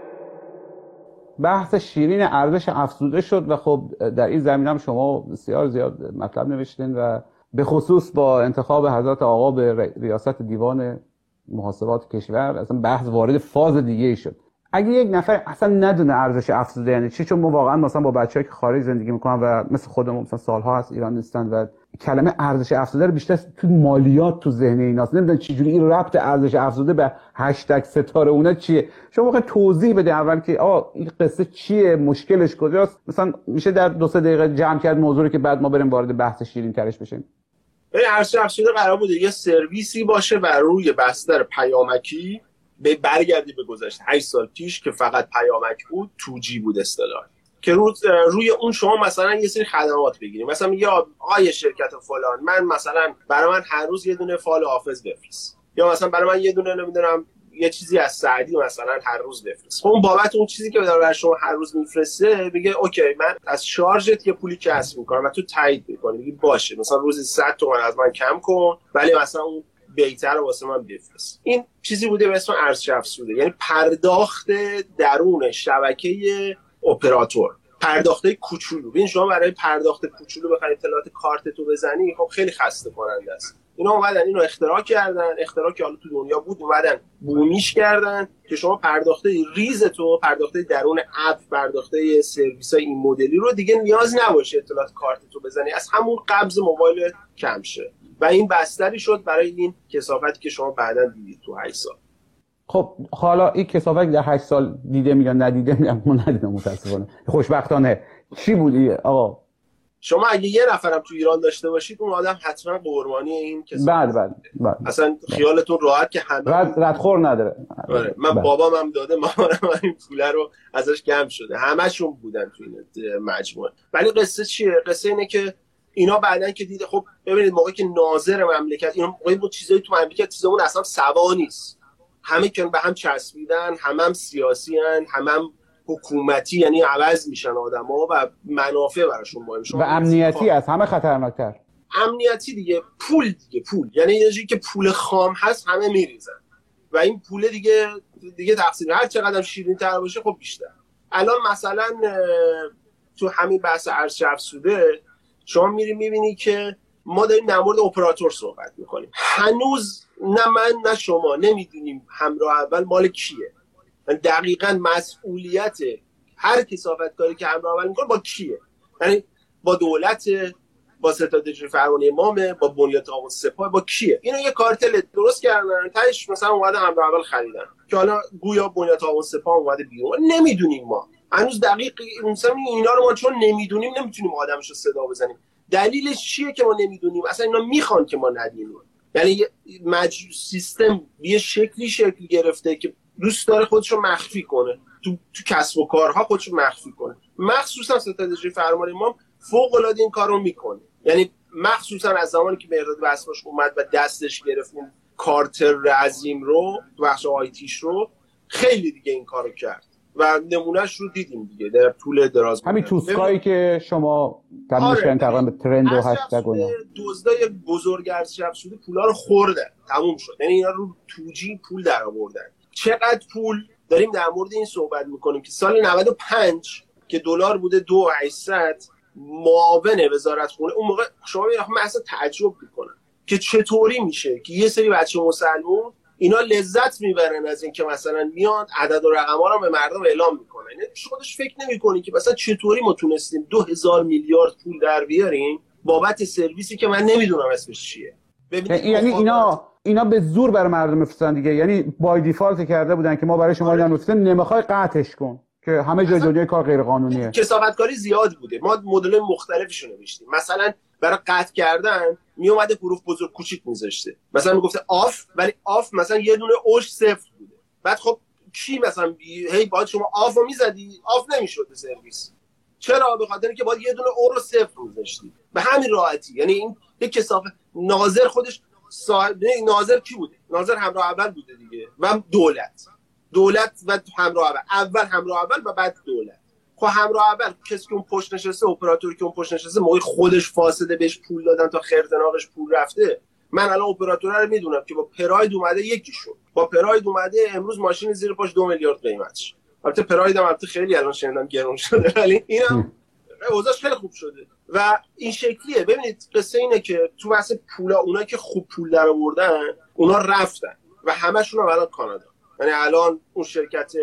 بحث شیرین ارزش افزوده شد و خب در این زمینه هم شما بسیار زیاد مطلب نوشتین و به خصوص با انتخاب حضرت آقا به ریاست دیوان محاسبات کشور اصلا بحث وارد فاز دیگه ای شد. اگه یک نفر اصلا ندونه ارزش افزوده یعنی چی، چون ما واقعا مثلا با بچه‌ای که خارج زندگی میکنن و مثل خودمون مثلا سالها هست ایران نیستن و کلمه ارزش افزوده رو بیشتر تو مالیات تو ذهن ایناست، نمیدونن چجوری این ربط ارزش افزوده به هشتگ ستاره اونه چیه. شما واقعا توضیح بده اول که آ این قصه چیه، مشکلش کجاست، مثلا میشه در دو سه دقیقه جمع کرد موضوعی که بعد ما بریم وارد بحث شیرین ترش بشیم. این ارزش افزوده قرار بوده یه سرویسی باشه و روی بستر پیامکی به برگردی به گذشته هشت سال پیش که فقط پیامک بود، تو جی بود اصطلاح، که رو روی اون شما مثلا یه سری خدمات بگیریم. مثلا میگه آقای شرکت فلان من مثلا برای من هر روز یه دونه فایل حافظ بفرست، یا مثلا برای من یه دونه نمیدونم یه چیزی از سعدی مثلا هر روز بفرست. خب اون بابت اون چیزی که برای شما هر روز میفرسته میگه اوکی من از شارژت یه پولی کسب میکنم و تو تایید میکنی، میگی باشه مثلا روزی صد تومن از من کم کن ولی مثلا اون بهتره واسه من بفرست. این چیزی بوده به اسم ارزش افزوده، یعنی پرداخت درون شبکه اپراتور، پرداخته کوچولو. ببین شما برای پرداخت کوچولو بخوای اطلاعات کارت تو بزنی خب خیلی خسته کننده است. اینا اومدن اینو اختراع کردن، اختراع که حالا تو دنیا بود اومدن بومیش کردن که شما پرداخته ریز تو، پرداخته درون اپ، پرداخته سرویس‌های این مدلی رو دیگه نیاز نباشه اطلاعات کارت تو بزنی، از همون قبض موبایل کم شه. و این بستری شد برای این کثافتی که شما بعداً دیدید تو هشت سال. خب حالا این کثافتی در هشت سال دیده یا ندیده میگم ما ندیدم متاسفانه. خوشبختانه چی بودی آقا؟ شما اگه یه نفرم تو ایران داشته باشید اون آدم حتما قربانی این کثافت. بله بله بله. اصلا خیالتون راحت که همه رد ردخور نداره. آره من بله. بابام هم داده، مامانم این پول رو ازش کم شده، همشون بودن تو این مجموعه. ولی قصه چیه؟ قصه اینه که اینا بعدن که دیده خب ببینید موقعی که ناظر مملکت اینا موقعی بود چیزایی تو مملکت چیزمون اصلا سوا نیست، همه که به هم چسبیدن، همه هم سیاسی ان، همه هم حکومتی، یعنی عوض میشن آدما و منافع براشون مهم و امنیتی از همه خطرناکتر. امنیتی دیگه، پول دیگه، پول یعنی یه چیزی که پول خام هست همه میریزن و این پول دیگه دیگه تقسیم هر چقدر شیرین تر باشه خب بیشتر. الان مثلا تو همین بحث ارزش افزوده شما میری میبینی که ما داریم در مورد اپراتور صحبت میکنیم، هنوز نه من نه شما نمیدونیم همراه اول مال کیه، دقیقاً مسئولیت هر کثافت کاری که همراه اول میکنه با کیه، یعنی با دولت، با ستاد اجرایی فرمانده امامه، با بنیاد آقا سپاه، با کیه؟ اینو یه کارتل درست کردن تاش مثلا اومده همراه اول خریدن که حالا گویا بنیاد آقا سپاه اومده بیرون، نمیدونیم ما هنوز دقیق مثلا اینا رو ما چون نمیدونیم نمیتونیم آدمش رو صدا بزنیم. دلیلش چیه که ما نمیدونیم؟ اصلا اینا میخوان که ما ندونیم، یعنی مج... سیستم یه شکلی شکل گرفته که دوست داره خودش رو مخفی کنه، تو تو کسب و کارها خودش رو مخفی کنه. مخصوصا ستاد اجرایی فرمانده امام فوق العاده این کارو میکنه، یعنی مخصوصا از زمانی که مهرداد وسواش اومد و دستش گرفت کارتر عظیم رو، بخش آیتیش رو، خیلی دیگه این کارو کرد و نمونهش رو دیدیم دیگه در طول دراز. همین توسکایی که شما تبدیلش کردن تقریبا به ترند و هشتگ و دزدای بزرگ از شب سوده پولا رو خوردن، تموم شد. یعنی اینا رو توجی پول در آوردن. چقدر پول داریم در مورد این صحبت میکنیم که سال نود و پنج که دلار بوده دو و هشتصد، معاون وزارت خونه اون موقع شما میگید من اصلا تعجب میکنم که چطوری میشه که یه سری بچه مسلمون اینا لذت میبرن از این که مثلا میاد عدد و رقم‌ها رو به مردم اعلام میکنن. یعنی خودش فکر نمی‌کنی که مثلا چطوری ما تونستیم دو هزار میلیارد پول در بیاریم بابت سرویسی که من نمیدونم اسمش چیه. یعنی اینا اینا به زور برای مردم میفرستن دیگه. یعنی بای دیفالت کرده بودن که ما برای شما اینا میفرستیم، نمیخوای قطعش کن که همه جای دنیا کار غیر قانونیه. کثافتکاری زیاد بوده. ما مدل مختلفشو نوشتیم. مثلا برای قطع کردن می اومده حروف بزرگ کوچیک میذاشته، مثلا میگفته آف، ولی آف مثلا یه دونه اوش صفر بوده. بعد خب کی مثلا هی باید شما آفو میزدی آف نمیشد سرویس. چرا؟ به خاطر اینکه باید یه دونه او رو صفر میذاشتی. به همین راحتی. یعنی این یک کثافت. ناظر خودش صاحب ناظر کی بوده؟ ناظر همراه اول بوده دیگه و دولت دولت و همراه اول اول همراه اول و بعد دولت. خب همراه اول کسی که اون پشت نشسته، اپراتوری که اون پشت نشسته، موقع خودش فاسده بهش پول دادن تا خرطناقش پول رفته. من الان اپراتور رو میدونم که با پراید اومده یکی شد، با پراید اومده امروز ماشین زیر پاش دو میلیارد قیمتش. البته پراید هم البته خیلی الان شنیدم گرون شده، ولی اینم اوضاعش خیلی خوب شده و این شکلیه. ببینید قصه اینه که تو واسه پولا اونایی که خوب پول در آوردن اونا رفتن و همشون هم الان کانادا. یعنی الان اون شرکت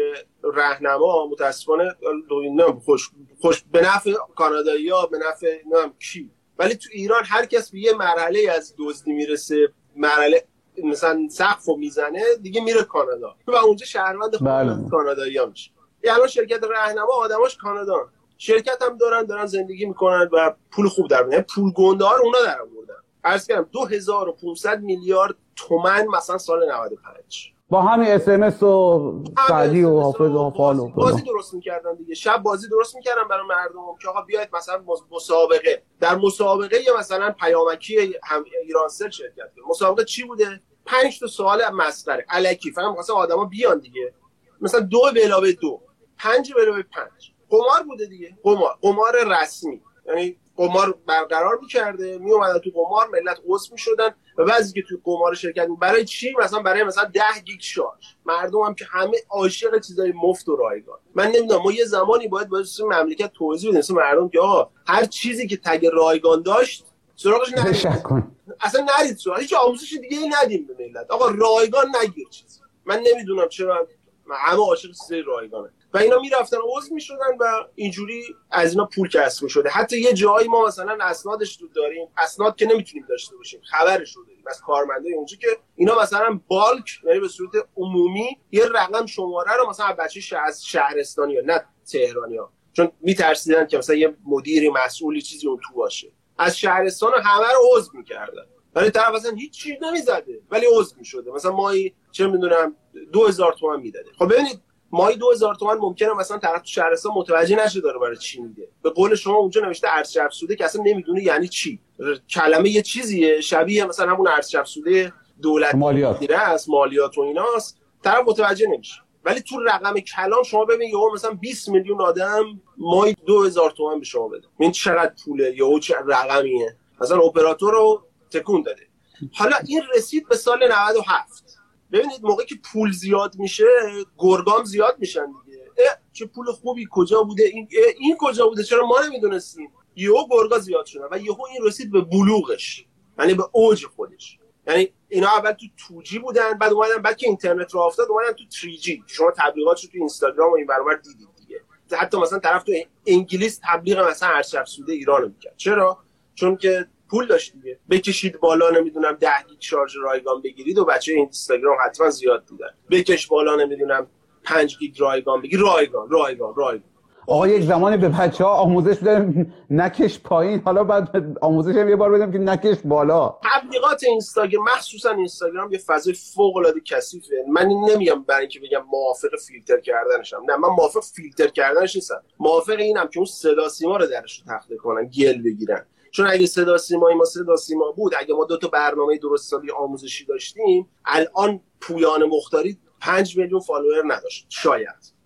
راهنما متاسفانه نه خوش خوش به نفع کانادایی‌ها، به نفع نمیدونم کی، ولی تو ایران هر کس به یه مرحله از دزدی میرسه، مرحله مثلا سقفو میزنه دیگه میره کانادا و اونجا شهروند خود کانادایی‌ها میشه. الان شرکت راهنما آدماش کانادا، شرکت هم دارن دارن زندگی میکنن و پول خوب در میارن. پول گنده‌ها رو اونا در آوردن. عرض کردم دو هزار و پانصد میلیارد تومان مثلا سال نود و پنج با همین اس ام اس و سعدی و حافظ و حافال و بازی درست میکردن دیگه. شب بازی درست میکردن برای مردم که آقا بیاید مثلا مسابقه، در مسابقه یا مثلا پیامکی هم ایرانسل شرکت کنه. مسابقه چی بوده؟ پنج تا سوال مسخره الکی، فقط مثلا آدما بیان دیگه، مثلا دو به علاوه دو، پنج به علاوه پنج. قمار بوده دیگه، قمار قمار رسمی. یعنی قمار برقرار می‌کرده، میومدن تو قمار، ملت عضو می‌شدن و بعضی که تو قمار شرکت می برای چی؟ مثلا برای مثلا ده گیگ شارژ. مردم هم که همه عاشق چیزای مفت و رایگان. من نمیدونم ما یه زمانی باید واسه مملکت توضیح بدیم مردم که آقا هر چیزی که تگ رایگان داشت سراغش نرید. اصلا نرید سراغ. هیچ آموزش دیگه ای ندیم به ملت. آقا رایگان نگیر چیز. من نمیدونم چرا همه عاشق چیزای رایگانه. و اینا میرفتن عضو میشدن و اینجوری از اینا پول کسب میشده. حتی یه جایی ما مثلا اسنادش رو داریم، اسناد که نمیتونیم داشته باشیم، خبرش رو داریم از کارمندای اونجا که اینا مثلا بالک، یعنی به صورت عمومی یه رقم شماره رو مثلا بچه شهر از شهرستانی ها نه تهرانی ها، چون میترسیدن که مثلا یه مدیری مسئولی چیزی اون تو باشه، از شهرستان همه رو عضو میکردن. ولی طرف اصلا هیچ چیز نمیزده ولی عضو میشده. مثلا مایی چه میدونم دو هزار تومان میداده. خب ببینید مایی دو هزار تومان ممکنه مثلا طرف تو شهرستان متوجه نشه داره برای چی میده. به قول شما اونجا نوشته ارز افزوده که اصلا نمیدونه یعنی چی. کلمه یه چیزیه شبیه مثلا همون ارز افزوده دولت مالیات است، مالیات و ایناست، طرف متوجه نمیشه. ولی تو رقم کلام شما ببین یهو مثلا بیست میلیون آدم مایی دو هزار تومان به شما بده. این چقدر پوله؟ یهو چه رقمیه؟ مثلا اپراتور رو تکون داده. حالا این رسید به سال نود و هفت. ببینید موقعی که پول زیاد میشه گرگام زیاد میشن دیگه. چه پول خوبی کجا بوده این این کجا بوده چرا ما نمیدونستیم؟ یهو گرگا زیاد شدن و یهو این رسید به بلوغش، یعنی به اوج خودش. یعنی اینا اول تو تو جی بودن، بعد اومدن بعد که اینترنت راه افتاد اومدن تو سه جی. شما تبلیغاتشو تو اینستاگرام و این برابر دیدید دیگه. حتی مثلا طرف تو انگلیس تبلیغ مثلا ارز افزوده ایرانو میکرد. چرا؟ چون که پول داشت دیگه. بکشید بالا نمیدونم ده گیگ شارژ رایگان بگیرید و بچه اینستاگرام حتما زیاد دیدن. بکش بالا نمیدونم پنج گیگ رایگان بگیر. رایگان رایگان رایگان. آقا یک زمانی به بچه‌ها آموزش بدن نکش پایین، حالا بعد آموزش هم یه بار بدم که نکش بالا. تبلیغات اینستاگرام مخصوصا اینستاگرام یه فضای فوق العاده کثیفه. من نمیام برای اینکه بگم موافق فیلتر کردنشم، نه من موافق فیلتر کردنش نیستم. موافق اینم که اون صدا سیما رو درش تخته کنن، گل بگیرن. چون اگه صدا سیمایی ما صدا سیما بود، اگه ما دو تا برنامه درست حسابی آموزشی داشتیم، الان پویان مختاری پنج میلیون فالوور نداشت شاید.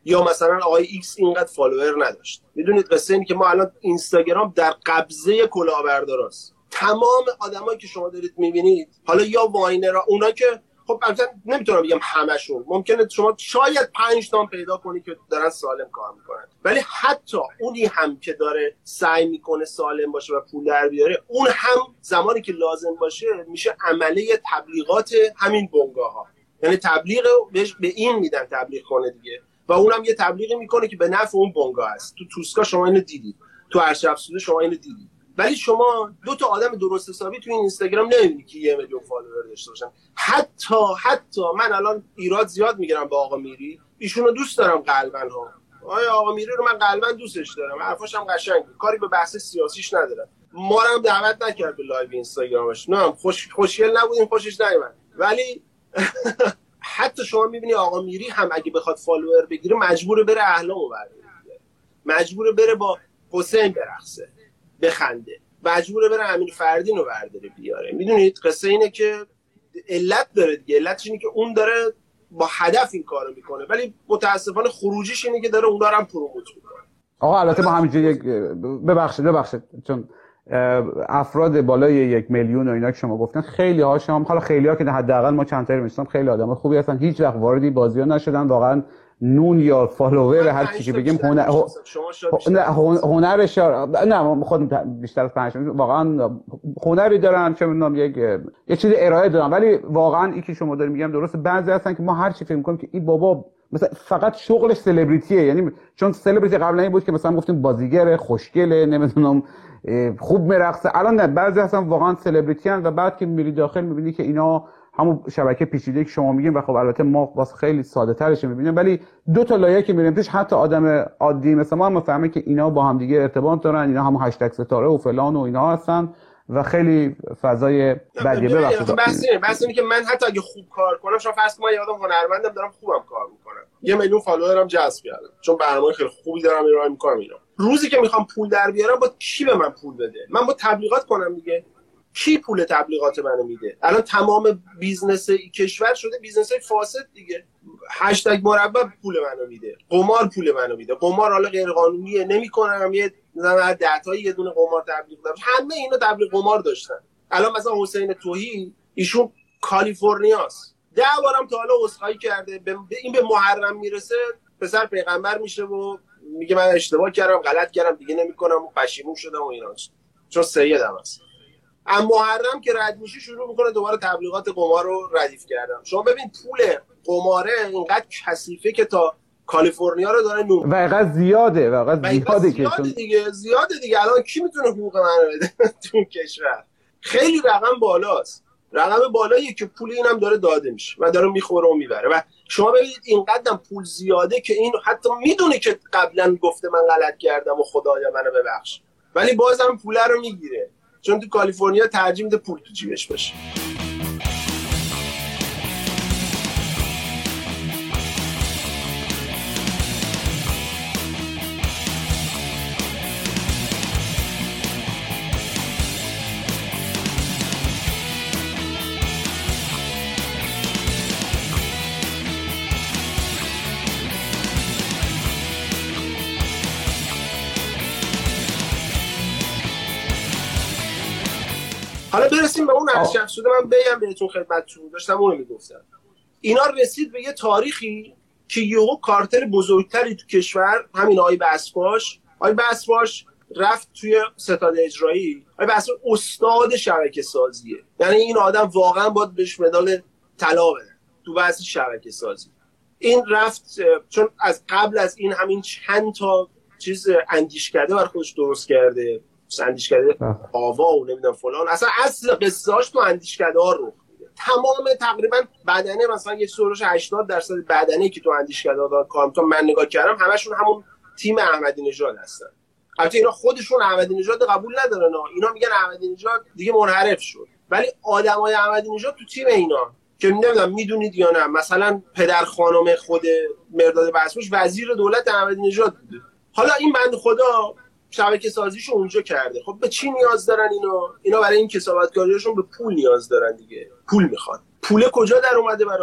یا مثلا آقای ایکس اینقدر فالوور نداشت. میدونید قصه اینه که ما الان اینستاگرام در قبضه کلاهبرداراست. تمام آدمایی که شما دارید میبینید، حالا یا واینرها، اونا که خب مثلا نمیتونم بگم همشون، ممکنه شما شاید پنج تا پیدا کنی که دارن سالم کار میکنن، ولی حتی اونی هم که داره سعی میکنه سالم باشه و پول در بیاره، اون هم زمانی که لازم باشه میشه عمله تبلیغات همین بنگاه‌ها. یعنی تبلیغ به این میدن تبلیغ کنه دیگه، و اونم یه تبلیغی میکنه که به نفع اون بنگاه است. تو توسکا شما اینو دیدید، تو ارشد افزوده شما اینو دیدید، ولی شما دو تا آدم درست حسابی تو این اینستاگرام نمیبینید که یه میلیون فالوور داشته باشن. حتی حتی من الان ایراد زیاد میگیرم با آقا میری، ایشونو دوست دارم قلباً ها. آیا آقا میری رو من قلباً دوستش دارم، حرفاش هم قشنگه، کاری به بحث سیاسیش نداره. ما رو هم دعوت نکرد به لایو اینستاگرامش، نه خوش خوشگل نبودیم، خوشش نیومد. ولی حتی شما میبینی آقا میری هم اگه بخواد فالوور بگیره مجبوره بره اهلامو برداره، مجبوره بره با حسین برقصه بخنده، مجبوره بره امین فردین رو برداره بیاره. میدونید قصه اینه که علت داره دیگه، علتش اینه که اون داره با هدف این کارو میکنه، ولی متاسفانه خروجیش اینه که داره اونا رو هم پروموت میکنه. آقا البته ما همینجوری یک ببخشید ببخشید چون افراد بالای یک میلیون و اینا که شما گفتن، خیلی هاشم، حالا خیلی ها که حداقل ما چند تایی میشناسم خیلی آدم خوبی هستن، هیچ وقت واردی بازی‌ها نشدن، واقعا نون یا فالوور هر چیزی که بگیم هنر هنرش نه خود بیشتر از پنج واقعا هنری دارن، چه میدونم یک یه چیزی ارائه دارن، ولی واقعا این که شما دارید میگم درسته. بعضی هستن که ما هر چی فکر می‌کنیم که این بابا مثلا فقط شغلش سلبریتیه، یعنی چون سلبریتی قبلا این بود که مثلا گفتیم بازیگر خوشگله، نمیدونم خوب میرقصه، الان نه، بعضی هستن واقعا سلبریتی ان و بعد که میری داخل میبینی که اینا همون شبکه پیچیده که شما میگین و خب البته ما واسه خیلی ساده ترش میبینیم، ولی دو تا لایه که میریم توش حتی آدم عادی مثل ما هم میفهمه که اینا با هم دیگه ارتباط دارن، اینا همون هشتگ ستاره و فلان و اینا هستن و خیلی فضای بدیه. ببخشید بس اینه بس اینه که من حتی اگه خوب کار کنم، شما فرض کنید یادم هنرمندم دارم خوبم کار میکنم، یه میلیون فالوورم جذب کردم چون برنامه خیلی خوبی دارم ارائه میکنم، اینا روزی که میخوام پول در بیارم با کی به من پول بده؟ من با تبلیغات کنم دیگه. کی پول تبلیغات منو میده؟ الان تمام بیزنس کشور شده بیزنسای فاسد دیگه. هشتگ مربع پول منو میده، قمار پول منو میده، قمار حالا غیر قانونیه نمیکنم، یه مثلا ده تا یه دونه قمار تبلیغ داشت، همه اینا تبلیغ قمار داشتن. الان مثلا حسین تویی ایشون کالیفرنیاست، ده بارم تا حالا عذرخواهی کرده، به این به محرم میرسه پسر پیغمبر میشه و میگه من اشتباه کردم، غلط کردم، دیگه نمیکنم و پشیمون شدم و اینا، چون سیدم هست. اما محرم که رد میشه شروع میکنه دوباره تبلیغات قمار رو ردیف کردم. شما ببین پول قماره اینقدر کثیفه که تا کالیفرنیا رو داره نون و اینقدر زیاده و اینقدر زیاده که زیاده دیگه زیاده دیگه. الان کی میتونه حقوق منو بده تو کشور؟ خیلی رقم بالاست، رقم بالاییه که پول اینم داره داده میشه و داره میخوره و میبره. و شما ببینید اینقدر پول زیاده که این حتی میدونه که قبلا گفته من غلط کردم و خدایا منو ببخش، ولی بازم پول رو میگیره چون تو کالیفرنیا ترجیح میده پول تو جیبش باشه. حالا برسیم به اون ارشد شده. من بگم بهتون خدمتتون داشتم اونو میگفتم. اینا رسید به یه تاریخی که یهو کارتر بزرگتری تو کشور، همین آقای بسپاش، آقای بسپاش رفت توی ستاد اجرایی. آقای بسپاش استاد شبکه سازیه، یعنی این آدم واقعا باید بهش مدال طلا بدن تو بحث شبکه سازی. این رفت چون از قبل از این همین چند تا چیز اندیشکده بر خودش درست کرده، اندیشکده آوا و نمیدونم فلان، اصلا اصل قصه‌اش تو اندیشکده ها رو تمام تقریبا بدنه مثلا یه سروش هشتاد درصد بدنه که تو اندیشکده ها کار می‌کنن من نگاه کردم همشون همون تیم احمدی نژاد هستن. البته اینا خودشون احمدی نژاد قبول ندارن، اینا میگن احمدی نژاد دیگه منحرف شد، ولی آدمای احمدی نژاد تو تیم اینا که نمیدونم میدونید یا نه، مثلا پدر خانم خود مرداد بسپوش وزیر دولت احمدی نژاد بوده. حالا این بنده خدا شبکه سازیشو اونجا کرده. خب به چی نیاز دارن اینا؟ اینا برای این کسابتکاریاشون به پول نیاز دارن دیگه. پول میخوان. پول کجا در اومده براش؟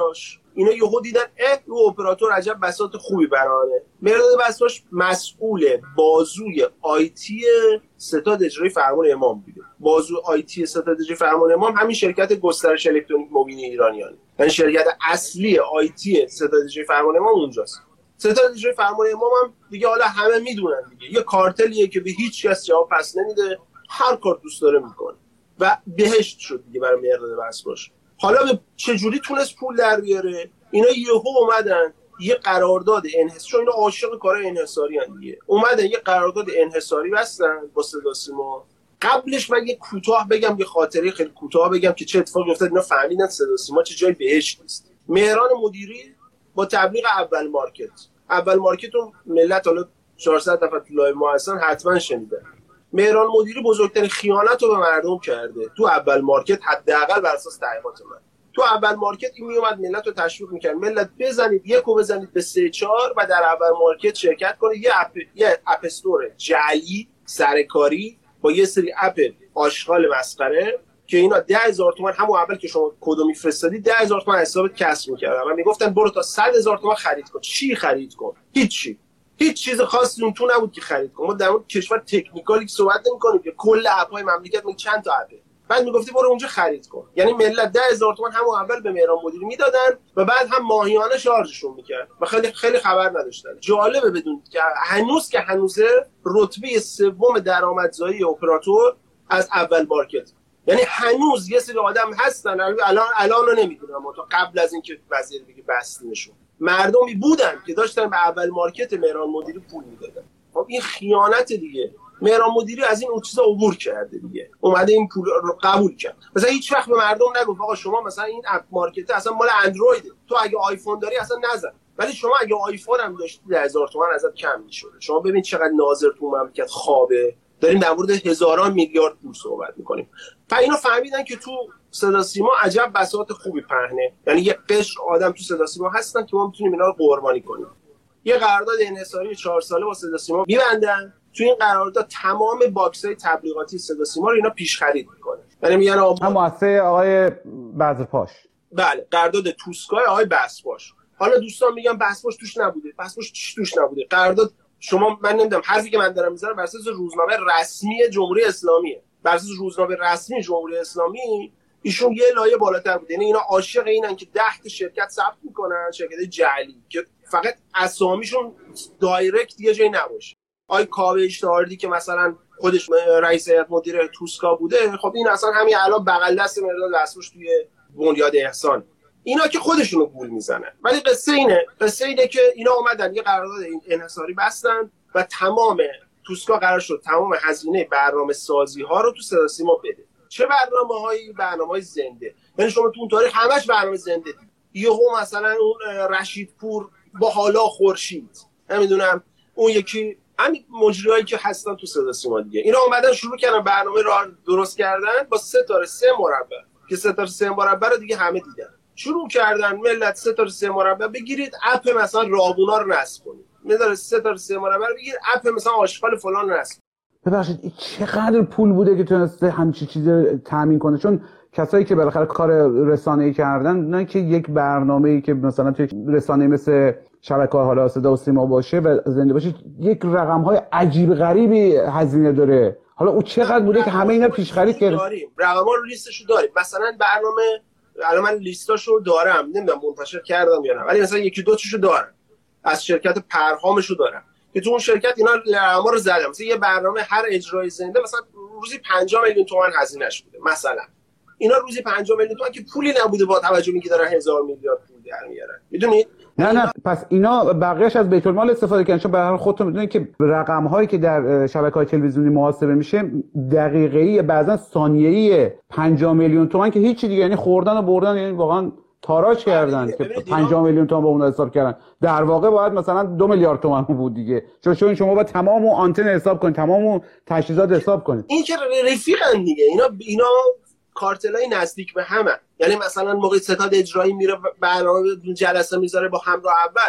اینا یهو دیدن اه او اپراتور عجب بساط خوبی برانه. مرداد بسپاش مسئول بازوی آیتی ستاد اجرایی فرمان امام بوده. بازو آیتی ستاد اجرایی فرمان امام همین شرکت گسترش الکترونیک مبین ایرانیان، یعنی شرکت اصلی آیتی ستاد اجرایی فرمان امام اونجاست. ستاد اجرایی فرمان امام هم دیگه حالا همه میدونن دیگه، یه کارتلیه که به هیچ کس جواب پس نمیده، هر کار دوست داره میکنه و بهشت شد دیگه برای مرداد بسپاش. حالا به چه جوری تونست پول در بیاره؟ اینا یهو اومدن یه قرارداد انحصاری، چون اینا عاشق کارهای انحصاری ان دیگه، اومدن یه قرارداد انحصاری بستن با صدا سیما. قبلش من یه کوتاه بگم، یه خاطره خیلی کوتاه بگم که چه اتفاقی افتاد. اینا فهمیدن صدا سیما چه جای بهشت نیست. مهران مدیری با تبلیغ اول مارکت، اول مارکت رو ملت حالا چهارصد نفر تو لایو ما هستن حتما شنیدن. مهران مدیری بزرگترین خیانت رو به مردم کرده تو اول مارکت، حداقل بر اساس تحقیقات من. تو اول مارکت این میومد ملت رو تشویق میکرد، ملت بزنید یکو بزنید به سه چهار و در اول مارکت شرکت کنید. یه اپ یه اپ استور جعلی سرکاری با یه سری اپ آشغال مسخره که اینا ده هزار تومان همون اول که شما کدو میفرستادی ده هزار تومان حسابت کسر میکردن و میگفتن برو تا صد هزار تومان خرید کن. چی خرید کن؟ هیچی. هیچ چیز خاصی اون تو نبود که خرید کن. ما در مورد کشور تکنیکالی که صحبت نمی‌کنیم که کل اپ‌های مملکت می چند تا اپه. بعد میگفتی برو اونجا خرید کن. یعنی ملت ده هزار تومان همون اول به مهران مدیری میدادن و بعد هم ماهیانه شارژشون میکرد و خیلی خیلی خبر نداشتن. جالبه بدون که هنوز که هنوزه رتبه سوم درآمدزایی اپراتور از اول مارکت، یعنی هنوز یه سری آدم هستن الان الان رو نمیدونم تا قبل از اینکه وزیر بگه بستیمشون مردمی بودن که داشتن به اول مارکت مهران مدیری پول میدادن. خب این خیانت دیگه. مهران مدیری از این چیزا عبور کرده دیگه، اومده این پول رو قبول کرد. مثلا هیچ وقت به مردم نگفت آقا شما مثلا این اپ مارکت اصلا مال اندروید، تو اگه آیفون داری اصلا نزن، ولی شما اگه آیفون هم داشتی ده هزار تومان ازت کم میشد. شما ببین چقدر ناظر تو مملکت خوابه، داریم در مورد هزاران میلیارد پول صحبت میکنیم. تا اینا فهمیدن که تو صدا سیما عجب بساط خوبی پهنه، یعنی یه قشر آدم تو صدا سیما هستن که ما میتونیم اینا رو قربانی کنیم. یه قرارداد انحصاری چهار ساله با صدا سیما میبندن. تو این قرارداد تمام باکس‌های تبلیغاتی صدا سیما رو اینا پیش خرید میکنن. یعنی میگن هم مؤسسه آقای بسپاش. بله، قرارداد توسکای آقای بسپاش. حالا دوستان میگن بسپاش توش نبوده. بسپاش چی توش نبوده؟ قرارداد شما من نمیدونم، حرفی که من دارم میزنم بر اساس روزنامه رسمی جمهوری اسلامیه. بر اساس روزنامه رسمی جمهوری اسلامی ایشون یه لایه بالاتر بود. یعنی اینا عاشق اینن که ده تا شرکت ثبت میکنن، شرکت جعلی که فقط اسامیشون دایرکت یه جایی نباشه. آی کاوه اشتهاردی که مثلا خودش رئیس هیئت مدیره توسکا بوده، خب این اصلا همین الان بغل دست مرداد بسپاش توی بنیاد احسان. اینا که خودشونو گول میزنن. ولی قصه اینه، قصه اینه که اینا اومدن یه قرارداد انحصاری بستن و تمام توسکا قرار شد تمام هزینه برنامه سازی ها رو تو صدا سیما بده. چه برنامه‌هایی؟ برنامه‌های زنده. یعنی شما تو اون تاریخ همش برنامه زنده دید. یهو مثلا اون رشیدپور با حالا خورشید، نمیدونم اون یکی همین مجریایی که هستن تو صدا سیما دیگه، اینا اومدن شروع کردن برنامه را درست کردن با ستاره سه مربع که ستاره سه مربع رو دیگه همه دیدن. شروع کردن ملت ستاره سه مربع بگیرید، اپ مثلا رابونا رو نصب کنید. مدار ستاره سه مربع رو بگیر، اپ مثلا آشغال فلان رو نصب. ببخشید چقدر پول بوده که تونسته همچین چیزی رو تامین کنه؟ چون کسایی که بالاخره کار رسانه‌ای کردن، نه که یک برنامه‌ای که مثلا توی رسانه‌ای مثل شبکه حالا صدا و سیما باشه و زنده باشه، یک رقم‌های عجیب غریبی هزینه داره. حالا اون چقدر بوده که همه اینا پیش خرید کرد؟ داریم رقم‌ها رو لیستشو داریم. مثلا برنامه الان من لیستاشو دارم، نمیدونم منتشر کردم یا نه، ولی مثلا یکی دو تاشو دارم. از شرکت پرهامشو دارم که تو اون شرکت اینا رقم‌ها رو زدم. مثلا یه برنامه هر اجرای زنده مثلا روزی پنجاه میلیون تومان هزینه‌اش بوده مثلا. اینا روزی پنجاه میلیون تومان که پولی نبوده با توجه به اینکه دارن هزار میلیارد پول در میارن. میدونید؟ نه نه پس اینا بقیه‌اش از بیت المال استفاده کردن. چون به هر حال خودتون میدونید که رقم‌هایی که در شبکه‌های تلویزیونی محاسبه میشه دقیقه‌ای بعضا ثانیه‌ای پنجاه میلیون تومان که هیچ دیگه، یعنی خوردن و بردن، یعنی واقعا تاراج کردن که پنجاه میلیون تومان با اون حساب کردن. در واقع باید مثلا دو میلیارد تومان بود دیگه. چون چون شما با تمام اون آنتن حساب کنید، تمام اون تجهیزات حساب کنید. این که رفیقن دیگه. اینا اینا کارتلای نزدیک به همه. یعنی مثلا موقع ستاد اجرایی میره برنامه جلسه میذاره با همراه اول،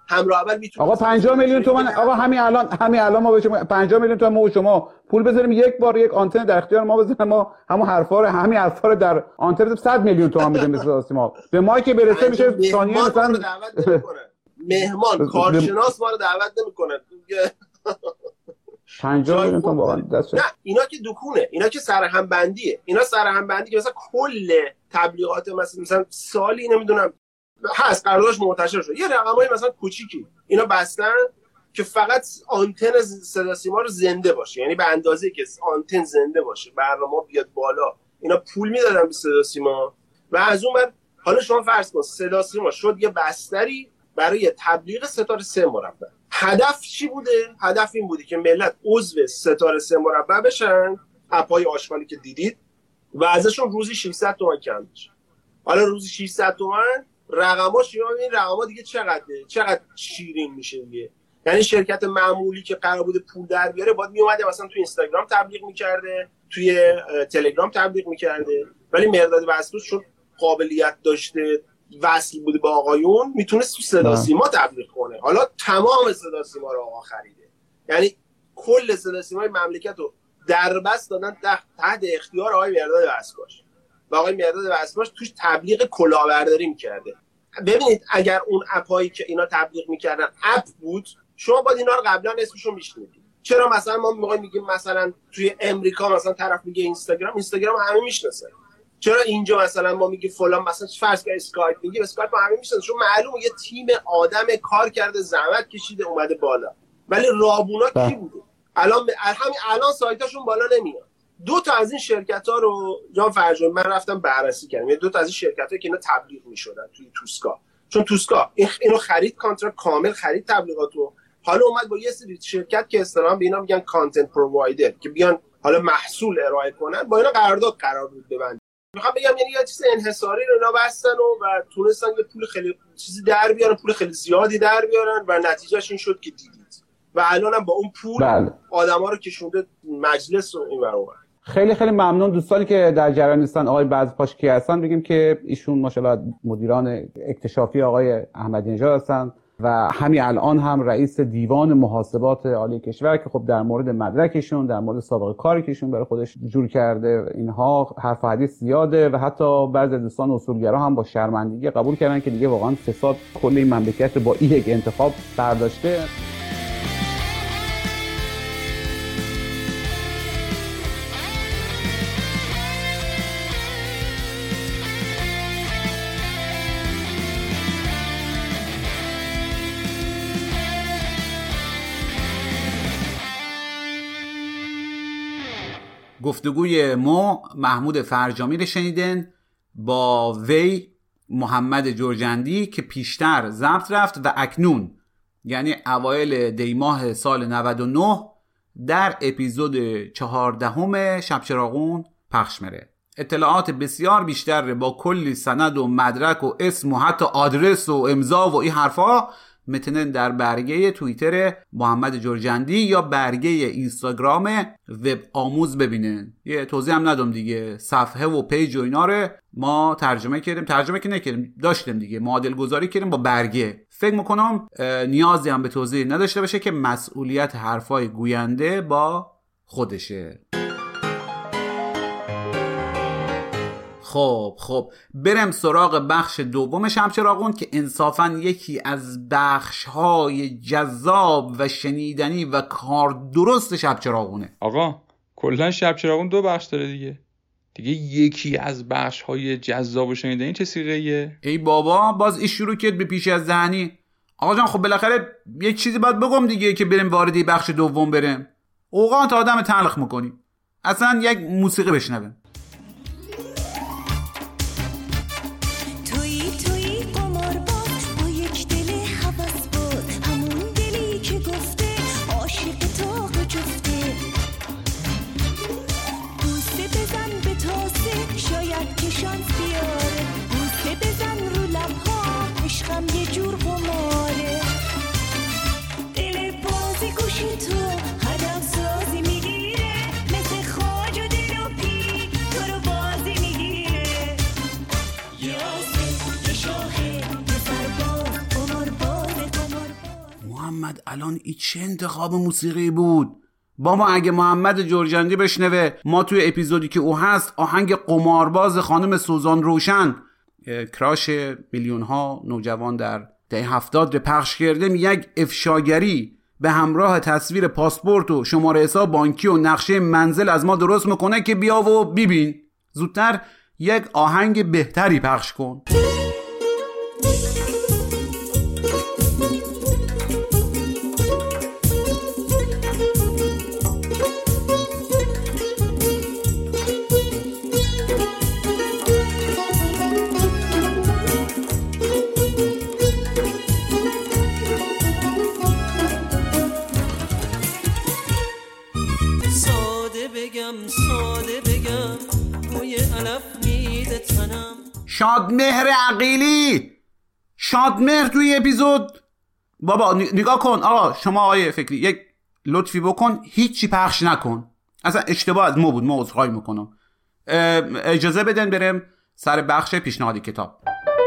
همراه اول میتونه آقا پنجاه میلیون تومان. آقا همین الان همین الان ما به شما پنجاه میلیون تومان ما و شما پول بذاریم یک بار یک آنتن در اختیار ما بذاریم، ما همون حرفا رو همین حرفا رو در آنتن صد میلیون تومان میدیم مثلا ما به ما که برسه میشه ثانیه مثلا مهمان کارشناس ما رو دعوت نمیکنه. پنجاه میلیون تومان واقعا دست. نه اینا که دکونه، اینا که سرهم بندیه، اینا سرهم بندی که مثلا کل تبلیغات مثلا مثلا سالی نمیدونم هست قراردادش منتشر شد یه رقمای مثلا کوچیکی اینا بستن که فقط آنتن صدا سیما رو زنده باشه، یعنی به اندازه که آنتن زنده باشه برنامه بیاد بالا اینا پول میدادن به صدا سیما. و از اون بعد حالا شما فرض کن صدا سیما شد یه بستری برای تبلیغ ستاره سه مربع. هدف چی بوده؟ هدف این بوده که ملت عضو ستاره سه مربع بشن، اپای آشغالی که دیدید، و ازشون روزی ششصد تومان کم بشه. حالا روزی ششصد تومان رقماش یا این رقما دیگه چقدره؟ چقدر شیرین میشه دیگه. یعنی شرکت معمولی که قرار بوده پول در بیاره باید میومده مثلا تو اینستاگرام تبلیغ میکرده، توی تلگرام تبلیغ میکرده، ولی مرداد وصلوش چون قابلیت داشته وصل بوده با آقایون میتونست تو صدا سیما تبلیغ کنه. حالا تمام صدا سیما رو آقا خریده، یعنی کل صدا سیمای مملکت رو دربست دادن تحت اختیار آقای مرداد وصلوش و آقای مرداد وصلوش توش تبلیغ کلاهبرداری میکرده. ببینید اگر اون اپایی که اینا تبلیغ میکردن اپ بود شما باید اینا رو قبلا اسمشو میشنیدید. چرا مثلا ما میگیم میگیم مثلا توی امریکا مثلا طرف میگه اینستاگرام، اینستاگرام همه میشناسن، چرا اینجا مثلا ما میگیم فلان مثلا فرض کن اسکایپ میگیم اسکایپ همه میشناسن، چون معلومه یه تیم آدم کار کرده زحمت کشیده اومده بالا. ولی رابونا کی بوده؟ الان همین الان سایتاشون بالا نمیاد. دو تا از این شرکت‌ها رو جان فرجون من رفتم بررسی کردم، یعنی دو تا از این شرکت‌ها که اینا تبلیغ می‌شدن توی توسکا، چون توسکا اینو خرید کانترکت کامل خرید تبلیغاتو، حالا اومد با یه سری شرکت که اصطلاحاً به اینا میگن کانتنت پرووایدر که بیان حالا محصول ارائه کنن با اینا قرارداد قرار بود ببندن. میخوام بگم یعنی یه چیز انحصاری رو اینا بستن و, و تونستن یه پول خیلی چیزی در بیارن، پول خیلی زیادی در بیارن و نتیجهش این شد که دیدید و الانم با اون پول بله. آدما رو کشونده مجلس و این ور. خیلی خیلی ممنون دوستانی که در جریان نیستن. آقای بعضپاشکی هستن بگیم که ایشون ماشاءالله مدیران اکتشافی آقای احمدی نژاد هستن و همین الان هم رئیس دیوان محاسبات عالی کشور که خب در مورد مدرکشون در مورد سابقه کاری که ایشون برای خودش جور کرده اینها حرف و حدیث زیاده و حتی بعضی دوستان اصولگرا هم با شرمندگی قبول کردن که دیگه واقعا فساد کل این مملکت با این یک انتخاب برداشته. گفتگوی ما محمود فرجامی رو شنیدن با وی محمد جرجندی که پیشتر ضبط رفت و اکنون یعنی اوایل دی ماه سال نود و نه در اپیزود چهاردهم شب چراغون پخش میره. اطلاعات بسیار بیشتر با کلی سند و مدرک و اسم و حتی آدرس و امضا و این حرفا میتونن در برگه توییتر محمد جرجندی یا برگه اینستاگرام وب آموز ببینن. یه توضیح هم ندم دیگه، صفحه و پیج و اینا رو ما ترجمه کردیم، ترجمه که نکردیم داشتیم دیگه، معادل گذاری کردیم با برگه. فکر میکنم نیازی هم به توضیح نداشته باشه که مسئولیت حرفای گوینده با خودشه. خب خب برم سراغ بخش دوم شب چراغون که انصافاً یکی از بخش‌های جذاب و شنیدنی و کار درست شب چراغونه. آقا کلا شب چراغون دو بخش داره دیگه. دیگه یکی از بخش‌های جذاب و شنیدنی چه سیغه‌ایه؟ ای بابا باز این شروع کرد به پیش از ذهنی. آقا جان خب بالاخره یه چیزی باید بگم دیگه که بریم وارد بخش دوم بریم. اوقات آدم تلخ می‌کنیم. اصلا یک موسیقی بشنویم. الان این چه انتخاب موسیقی بود؟ بابا اگه محمد جرجندی بشنوه ما توی اپیزودی که او هست آهنگ قمارباز خانم سوزان روشن، کراش میلیون ها نوجوان در دهه هفتاد پخش کردیم، یک افشاگری به همراه تصویر پاسپورت و شماره حساب بانکی و نقشه منزل از ما درست میکنه که بیا و ببین، زودتر یک آهنگ بهتری پخش کن. شادمهر عقیلی، شادمهر توی اپیزود. بابا نگاه کن آقا، شما آقای فکری یک لطفی بکن، هیچی پخش نکن، اصلا اشتباه از ما بود، ما عذرخواهی میکنم. اجازه بدن بریم سر بخش پیشنهادی کتاب.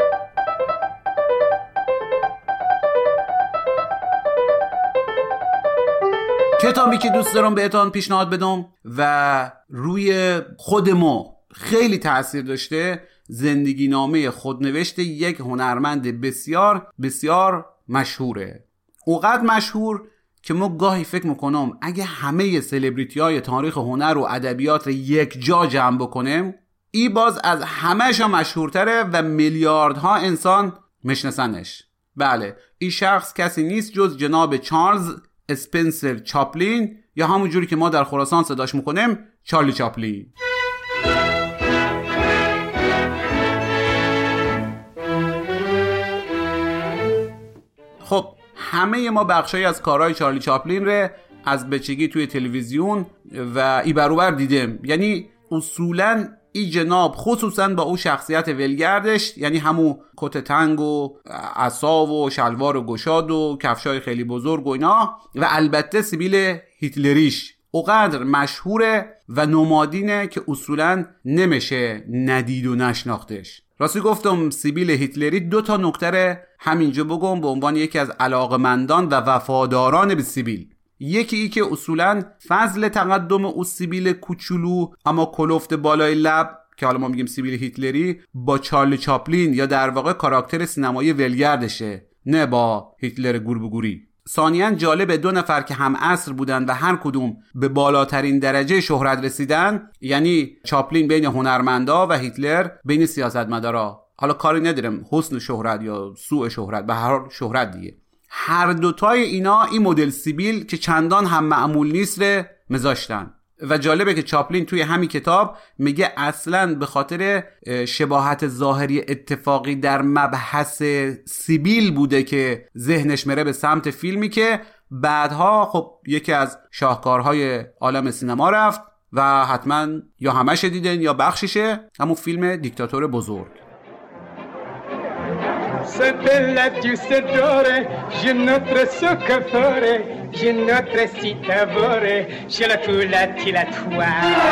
کتابی که دوست دارم بهتون پیشنهاد بدم و روی خود ما خیلی تأثیر داشته، زندگی نامه خودنوشت یک هنرمند بسیار بسیار مشهوره. اوقات مشهور که ما گاهی فکر میکنم اگه همه سلبریتی های تاریخ هنر و ادبیات یک جا جمع بکنیم، ای باز از همه‌شا مشهورتره و میلیاردها انسان میشناسنش. بله، این شخص کسی نیست جز جناب چارلز اسپنسر چاپلین، یا همون جوری که ما در خراسان صداش میکنیم چارلی چاپلین. خب همه ما بخشایی از کارهای چارلی چاپلین ره از بچگی توی تلویزیون و ای برابر دیدیم. یعنی اصولاً ای جناب خصوصاً با او شخصیت ولگردش، یعنی همون کت تنگ و عصا و شلوار و گشاد و کفشای خیلی بزرگ و اینا، و البته سیبیل هیتلریش اونقدر مشهوره و نمادینه که اصولاً نمیشه ندید و نشناختش. راستی گفتم سیبیل هیتلری، دو تا نکته همینجا بگم به عنوان یکی از علاقمندان و وفاداران به سیبیل. یکی ای که اصولاً فضل تقدم او سیبیل کوچولو اما کلفت بالای لب که حالا ما میگیم سیبیل هیتلری با چارلی چاپلین یا در واقع کاراکتر سینمایی ولگردشه، نه با هیتلر گوربگوری. ثانیاً جالب دو نفر که هم عصر بودن و هر کدوم به بالاترین درجه شهرت رسیدن، یعنی چاپلین بین هنرمندا و هیتلر بین سیاستمدارا. حالا کاری ندارم حسن شهرت یا سوء شهرت، به هر حال شهرت دیگه. هر دوتای اینا این مدل سیبیل که چندان هم معمول نیست ره مزاشتن و جالبه که چاپلین توی همین کتاب میگه اصلاً به خاطر شباهت ظاهری اتفاقی در مبحث سیبیل بوده که ذهنش میره به سمت فیلمی که بعدها خب یکی از شاهکارهای عالم سینما رفت و حتما یا همش دیدن یا بخششه، همون فیلم دیکتاتور بزرگ. Se bella giustadore, je notre soccafore, je notre citavore, je la tula ti la tua.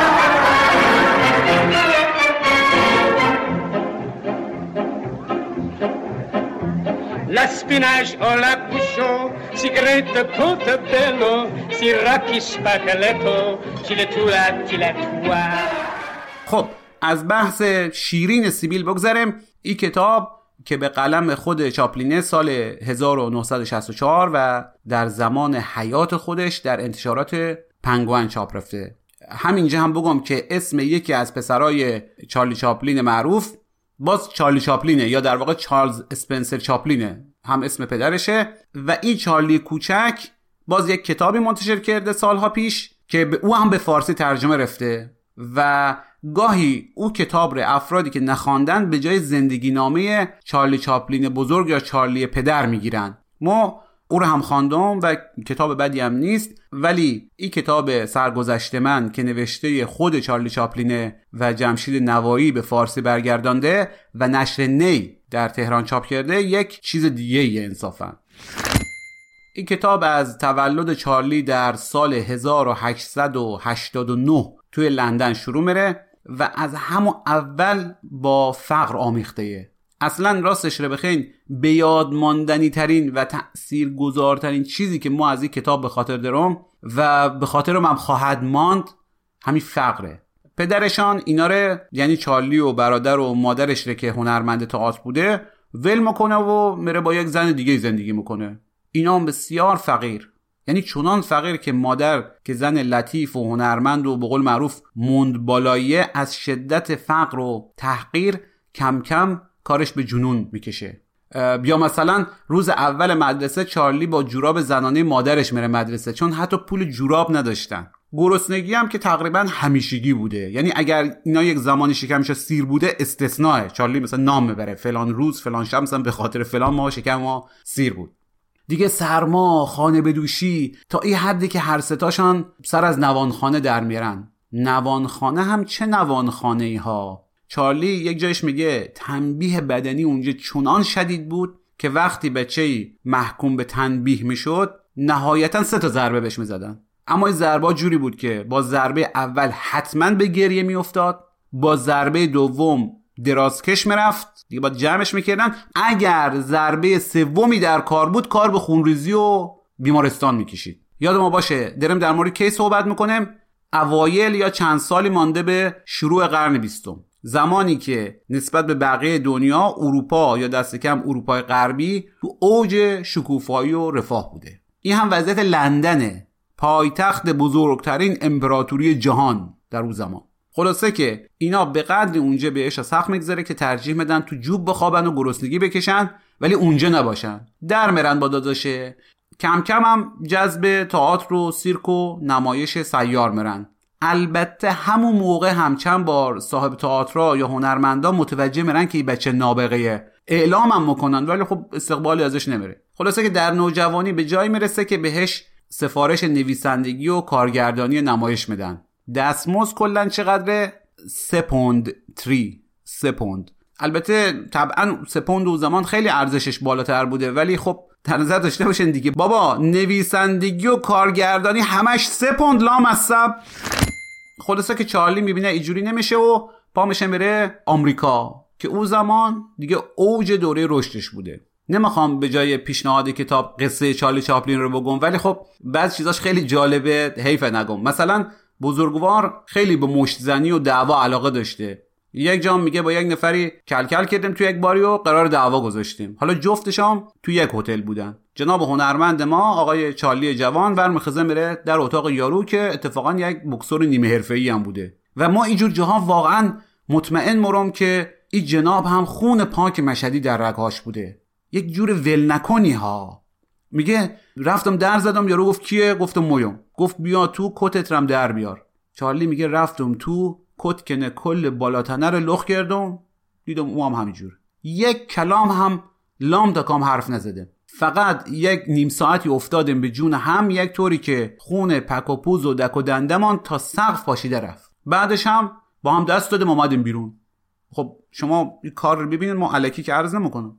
La spinach o la bouchon, sigarette portobello, si racchi spaghetto, je la tula ti la tua. خب از بحث شیرین سیبیل بگذاریم. این کتاب که به قلم خود چاپلینه سال هزار و نهصد و شصت و چهار و در زمان حیات خودش در انتشارات پنگوئن چاپ رفته. همینجا هم بگم که اسم یکی از پسرای چارلی چاپلین معروف باز چارلی چاپلینه، یا در واقع چارلز اسپنسر چاپلینه، هم اسم پدرشه. و این چارلی کوچک باز یک کتابی منتشر کرده سالها پیش که به او هم به فارسی ترجمه رفته و گاهی او کتاب رو افرادی که نخواندن به جای زندگی نامه چارلی چاپلین بزرگ یا چارلی پدر میگیرن. ما او رو هم خواندم و کتاب بدی هم نیست، ولی این کتاب سرگذشت من که نوشته خود چارلی چاپلینه و جمشید نوایی به فارسی برگردانده و نشر نی در تهران چاپ کرده یک چیز دیگه ای انصافا. این کتاب از تولد چارلی در سال هزار و هشتصد و هشتاد و نه توی لندن شروع میره و از همون اول با فقر آمیخته. اصلا راستش رو بخین به یاد ماندنی ترین و تأثیرگذارترین چیزی که ما از این کتاب به خاطر دارم و به خاطرم هم خواهد ماند همین فقره. پدرشان اینا رو، یعنی چارلی و برادر و مادرش رو که هنرمند تئاتر بوده، ول میکنه و میره با یک زن دیگه زندگی میکنه. اینا هم بسیار فقیر، یعنی چنان فقیر که مادر که زن لطیف و هنرمند و به قول معروف موند بالاییه، از شدت فقر و تحقیر کم کم کارش به جنون میکشه. یا مثلا روز اول مدرسه چارلی با جوراب زنانه مادرش میره مدرسه، چون حتی پول جوراب نداشتن. گرسنگی هم که تقریبا همیشگی بوده، یعنی اگر اینا یک زمانی شکمش سیر بوده استثناءه. چارلی مثلا نام میبره فلان روز فلان شب مثلا به خاطر فلان ما شکم ما سیر بود. دیگه سرما، خانه بدوشی، تا این حدی که هر ستاشان سر از نوانخانه در میرن. نوانخانه هم چه نوانخانه ای ها. چارلی یک جایش میگه تنبیه بدنی اونجا چنان شدید بود که وقتی بچه‌ای محکوم به تنبیه میشد نهایتا سه تا ضربه بهش میزدن. اما این ضربه جوری بود که با ضربه اول حتما به گریه میافتاد، با ضربه دوم درازکش میرفت، دیگه با جمعش میکردن. اگر ضربه سومی در کار بود کار به خونریزی و بیمارستان میکشید. یاد ما باشه داریم در مورد کی صحبت میکنیم؟ اوایل یا چند سالی مانده به شروع قرن بیستم، زمانی که نسبت به بقیه دنیا اروپا یا دست کم اروپای غربی تو اوج شکوفایی و رفاه بوده. این هم وضعیت لندنه، پایتخت بزرگترین امپراتوری جهان در اون زمان. خلاصه که اینا به قدری اونجا بهش سخت میگذره که ترجیح میدن تو جوب بخوابن و گرسنگی بکشن ولی اونجا نباشن. در میرن با داداشه. کم کم هم جذب تئاتر و سیرک و نمایش سیار میرن. البته همون موقع هم چند بار صاحب تئاترها یا هنرمندا متوجه میرن که این بچه نابغه‌ایه، اعلام هم میکنن ولی خب استقبالی ازش نمیره. خلاصه که در نوجوانی به جایی میرسه که بهش سفارش نویسندگی و کارگردانی نمایش میدن. دستمزد کلا چقدره؟ سه پوند تری سه پوند. البته طبعا سه پوند اون زمان خیلی ارزشش بالاتر بوده، ولی خب در نظر داشته باشین دیگه بابا نویسندگی و کارگردانی همش سه پوند لامصب. خلاصه که چارلی میبینه اینجوری نمیشه و پا میشه میره آمریکا که اون زمان دیگه اوج دوره رشدش بوده. نمیخوام به جای پیشنهاد کتاب قصه چارلی چاپلین رو بگم، ولی خب بعضی چیزاش خیلی جالبه، حیفه نگم. مثلا بزرگوار خیلی به مشت زنی و دعوا علاقه داشته. یک جام میگه با یک نفری کلکل کردیم تو یک باری و قرار دعوا گذاشتیم. حالا جفتشام تو یک هتل بودن. جناب هنرمند ما آقای چارلی جوان ورمخزه میره در اتاق یارو که اتفاقا یک بوکسور نیمه حرفه‌ای هم بوده و ما اینجور جاها واقعا مطمئن مرم که این جناب هم خون پاک مشهدی در رگهاش بوده. یک جور ول نکنی ها. میگه رفتم در زدم، یارو گفت کیه؟ گفتم مویم. گفت بیا تو کتت رم در بیار. چارلی میگه رفتم تو کت کنه کل بالاتنه رو لخ کردم، دیدم او هم همینجور. یک کلام هم لام تا کام حرف نزده، فقط یک نیم ساعتی افتادیم به جون هم، یک طوری که خون پک و پوز و دک و دندمان تا سقف پاشیده رفت. بعدش هم با هم دست دادیم اومدیم بیرون. خب شما این کار رو ببینید، ما الکی که عرض نمیکنم.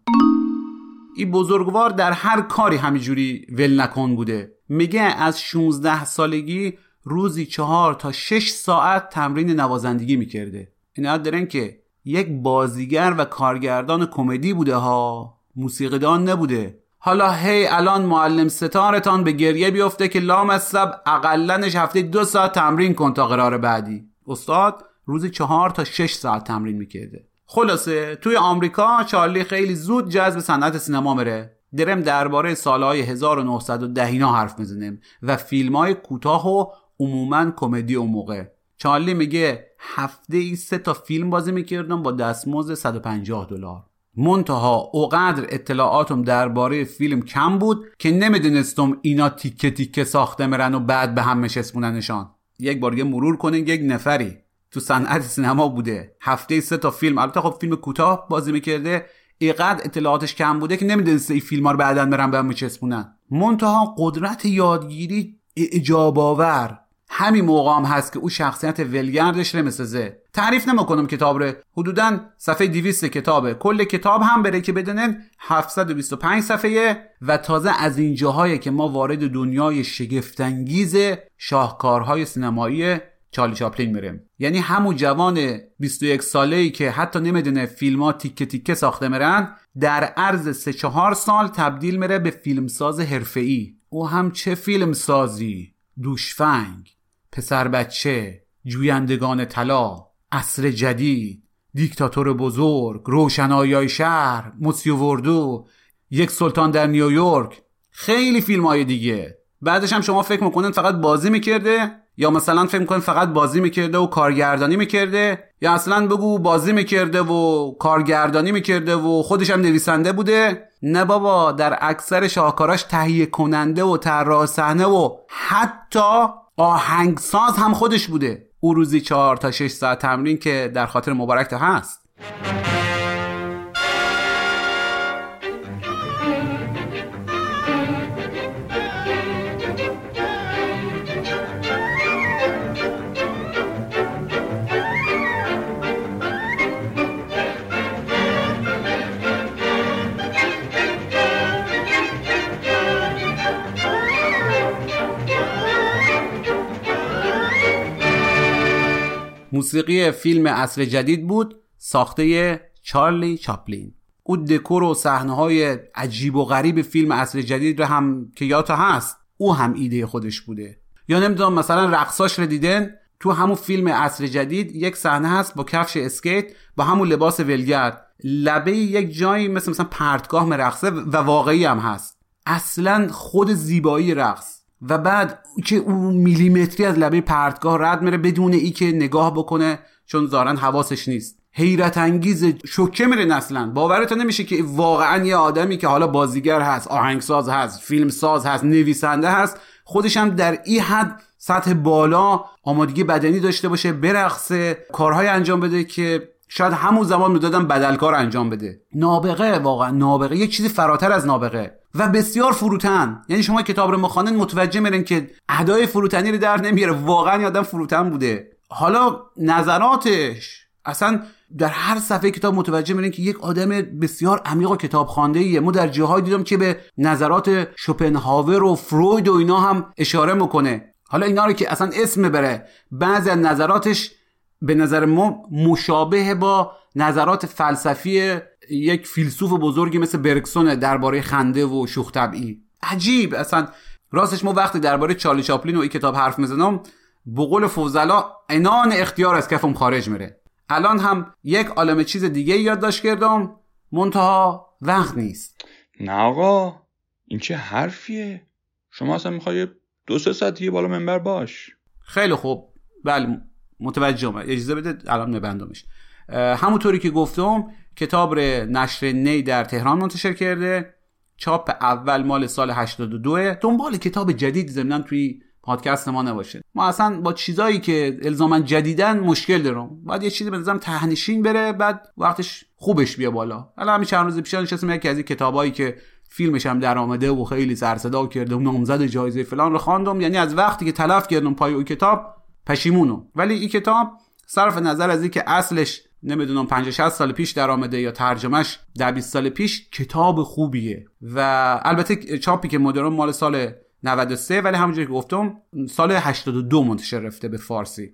این بزرگوار در هر کاری همینجوری ول نکن بوده. میگه از شانزده سالگی روزی چهار تا شش ساعت تمرین نوازندگی میکرده. این یاد دارین که یک بازیگر و کارگردان کمدی بوده ها، موسیقیدان نبوده. حالا هی الان معلم ستارتان به گریه بیفته که لامصب اقلنش هفته دو ساعت تمرین کن تا قرار بعدی. استاد روزی چهار تا شش ساعت تمرین میکرده. خلاصه توی آمریکا چارلی خیلی زود جذب صنعت سینما میره. درم درباره سالهای هزار و نهصد و ده اینا حرف میزنیم و فیلم‌های کوتاه و عموماً کمدی اون موقع. چارلی میگه هفته ای سه تا فیلم بازی میکردم با دستمزد صد و پنجاه دلار. منتها اوقدر اطلاعاتم درباره فیلم کم بود که نمیدونستم اینا تیکه تیکه ساخته میرن و بعد به هم میچسبوننشان. یک بار یه مرور کنین، یک نفری تو صنعت سینما بوده هفته سه تا فیلم، البته خب فیلم کوتاه بازی میکرده، اینقدر اطلاعاتش کم بوده که نمیدونسته این فیلم‌ها رو بعداً برن به هم میچسبونن. منتها قدرت یادگیری اعجاب آور. همین موقع هم هست که او شخصیت ولگردش رو مسازه. تعریف نمیکنم کتاب رو، حدوداً صفحه دویست کتابه. کل کتاب هم بره که بدونن هفتصد و بیست و پنج صفحه و تازه از این جاهایی که ما وارد دنیای شگفت‌انگیز شاهکارهای سینمایی چارلی چاپلین میره. یعنی همون جوان بیست و یک ساله‌ای که حتی نمیدونه فیلم‌ها تیکه تیکه ساخته میرن، در عرض سه چهار سال تبدیل میره به فیلمساز حرفه‌ای. او هم چه فیلمسازی، دوشفنگ، پسر بچه، جویندگان طلا، عصر جدید، دیکتاتور بزرگ، روشنایای شهر، موسیو وردو، یک سلطان در نیویورک، خیلی فیلم‌های دیگه. بعدش هم شما فکر میکنین فقط بازی میکرده، یا مثلا فکر میکنین فقط بازی میکرده و کارگردانی میکرده، یا اصلا بگو بازی میکرده و کارگردانی میکرده و خودش هم نویسنده بوده. نه بابا، در اکثر شاهکاراش تهیه کننده و طراح صحنه و حتی آهنگساز هم خودش بوده. او روزی چهار تا شش ساعت تمرین که در خاطر مبارک تا هست. موسیقی فیلم عصر جدید بود، ساخته چارلی چاپلین. او دکور و صحنه‌های عجیب و غریب فیلم عصر جدید رو هم که یادت هست او هم ایده خودش بوده. یا نمیدونم مثلا رقصاش رو دیدن تو همون فیلم عصر جدید، یک صحنه هست با کفش اسکیت با همون لباس ولگرد لبه یک جایی مثل مثلا پرتگاه مرقصه و واقعی هم هست. اصلا خود زیبایی رقص و بعد که اون میلیمتری از لبه پرتگاه رد میره بدون ای که نگاه بکنه، چون ظاهرا حواسش نیست. حیرت انگیز، شوکه میره. اصلا باورت نمیشه که واقعا یه آدمی که حالا بازیگر هست، آهنگساز هست، فیلمساز هست، نویسنده هست، خودش هم در این حد سطح بالا آمادگی بدنی داشته باشه، برقصه، کارهای انجام بده که شاید همون زمان میدادن بدلکار انجام بده. نابغه، واقعا نابغه، یک چیزی فراتر از نابغه و بسیار فروتن. یعنی شما کتاب رو مخوانن متوجه میرن که ادای فروتنی رو در نمیاره، واقعا آدم فروتن بوده. حالا نظراتش اصلا در هر صفحه کتاب متوجه میرن که یک آدم بسیار عمیق و کتاب خوانده. ما در جاهای دیدم که به نظرات شوپنهاور و فروید و اینا هم اشاره میکنه. حالا اینا رو که اصلا اسم بره، بعضی از نظراتش به نظر ما مشابه با نظرات فلسفی یک فیلسوف بزرگی مثل برگسون درباره خنده و شوخ طبعی. عجیب. اصلا راستش ما وقتی درباره چارلی چاپلین و این کتاب حرف میزنم، به قول فوزلا عنان اختیار از کفم خارج میره. الان هم یک عالمه چیز دیگه یادداشت کردم، منتها وقت نیست. نه آقا، این چه حرفیه؟ شما اصلا میخوای دو سه ساعت دیگه بالا منبر باش. خیلی خوب، بله متوجهم. اجازه بده الان نبندمش. همونطوری که گفتم کتاب رو نشر نی در تهران منتشر کرده. چاپ اول مال سال هشتاد و دو. دنبال کتاب جدید ضمناً توی پادکست ما نباشه. ما اصلا با چیزایی که الزاماً جدیدن مشکل دارم. باید یه چیزی به نظرم تهنشین بره، بعد وقتش خوبش بیا بالا. الان همین چند روز پیش نشستم یکی از این کتابایی که فیلمش هم در اومده و خیلی سر صدا کرده و نامزد جایزه فلان رو خواندم. یعنی از وقتی که تلف کردم پای اون کتاب پشیمونم. ولی این کتاب صرف نظر از این که اصلش نمیدونم پنجاه شصت سال پیش در آمده یا ترجمهش ده بیست سال پیش، کتاب خوبیه. و البته چاپی که مدرن مال سال نود و سه، ولی همونجوری که گفتم سال هشتاد و دو منتشر رفته به فارسی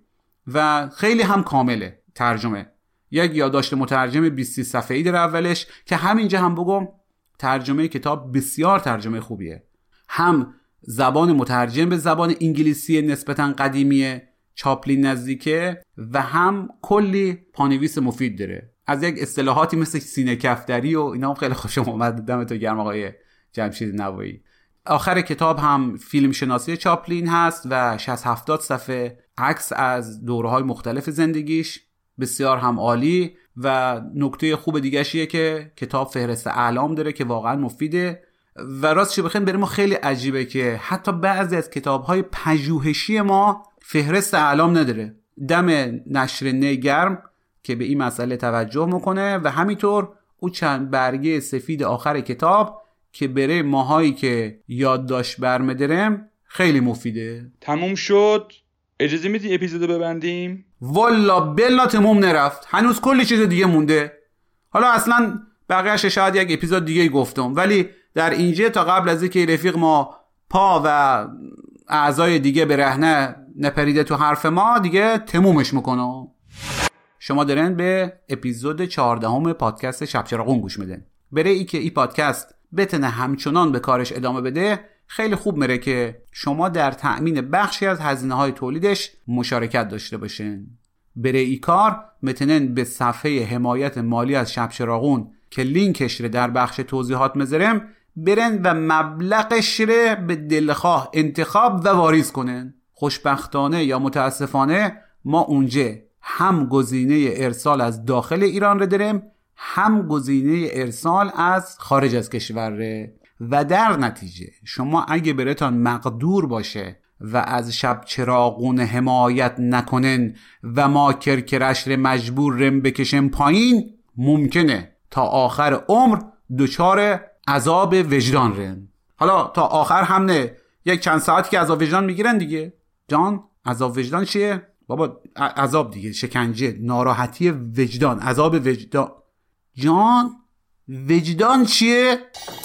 و خیلی هم کامله ترجمه. یک یادداشت مترجم بیست صفحه‌ای در اولش که همینجا هم بگم ترجمه کتاب بسیار ترجمه خوبیه. هم زبان مترجم به زبان انگلیسی نسبتاً قدیمیه، چاپلین نزدیکه، و هم کلی پانویس مفید داره از یک اصطلاحاتی مثل سینه کفتری و اینا. هم خیلی خوشم اومد. دمتون گرم آقای جمشید نوایی. آخر کتاب هم فیلم شناسی چاپلین هست و شصت هفتاد صفحه عکس از دوره‌های مختلف زندگیش، بسیار هم عالی. و نکته خوب دیگه شیه که کتاب فهرست اعلام داره که واقعا مفیده. و راستش بخوایم بریم ما خیلی عجیبه که حتی بعضی از کتاب‌های پژوهشی ما فهرست اعلام نداره. دم نشر نی گرم که به این مسئله توجه میکنه و همینطور او چند برگه سفید آخر کتاب که بره ماهایی که یادداشت برمی‌داریم خیلی مفیده. تموم شد. اجازه میدی اپیزودو ببندیم؟ والا بلا تموم نرفت، هنوز کلی چیز دیگه مونده. حالا اصلا بقیه‌اش شاید یک اپیزود دیگه گفتم، ولی در اینجا تا قبل از اینکه رفیق ما پا و اعضای دیگه به رهنه نپریده تو حرف ما دیگه تمومش میکنه. شما دارین به اپیزود چهاردهم پادکست شب چراغون گوش میدن. برای ای که ای پادکست بتونه همچنان به کارش ادامه بده خیلی خوب میره که شما در تأمین بخشی از هزینه های تولیدش مشارکت داشته باشین. برای ای کار میتونین به صفحه حمایت مالی از شب چراغون که لینکش رو در بخش توضیحات میذارم برن و مبلغش رو به دلخواه انتخاب و واریز کنن. خوشبختانه یا متاسفانه ما اونجا هم گزینه ارسال از داخل ایران رو داریم، هم گزینه ارسال از خارج از کشور رو. و در نتیجه شما اگه براتون مقدور باشه و از شب چراغون حمایت نکنن و ما کرکرش رو مجبور رم بکشن پایین، ممکنه تا آخر عمر دچار عذاب وجدان رن. حالا تا آخر هم نه، یک چند ساعتی که عذاب وجدان میگیرن دیگه. جان عذاب وجدان چیه؟ بابا عذاب دیگه، شکنجه، ناراحتی وجدان، عذاب وجدان. جان وجدان چیه؟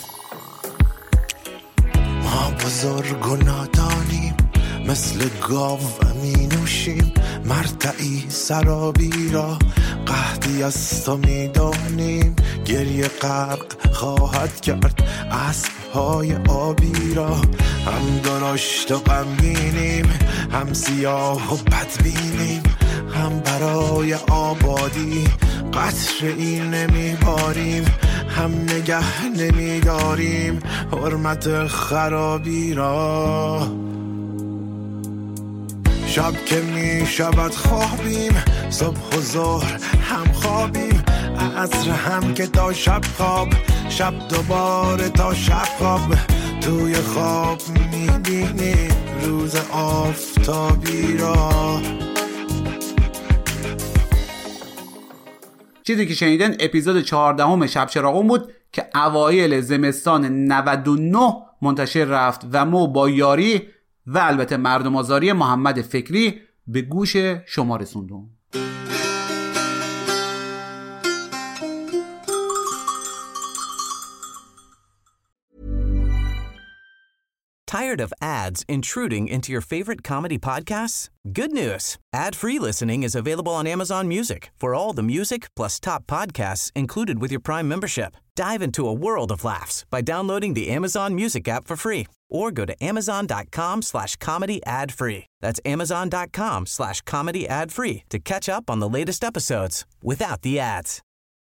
ما بزرگ و نادانیم، مثل گاو می نوشیم مرتعی سرابی را، قحطی از تو می دانیم گریه غرق خواهد کرد اسب‌های آبی را. هم درشت و غمگینیم، هم سیاه و بدبینیم، هم برای آبادی قطره‌ای نمیباریم، هم نگه نمیداریم حرمت خرابی را. شب که می شود خوابیم، صبح و ظهر هم خوابیم، عصر هم که تا شب خواب، شب دوباره تا شب خواب. توی خواب می بینیم روز آفتابی را. چیزی که شنیدن اپیزود چهاردهم شب چراغون بود که اوایل زمستان نود و نه منتشر رفت و ما با یاری و البته مردم آزاری محمد فکری به گوش شما رسوندم. Tired of ads intruding into your favorite comedy podcasts? Good news. Ad-free listening is available on Amazon Music for all the music plus top podcasts included with your Prime membership. Dive into a world of laughs by downloading the Amazon Music app for free or go to amazon.com slash comedy ad free. That's amazon.com slash comedy ad free to catch up on the latest episodes without the ads.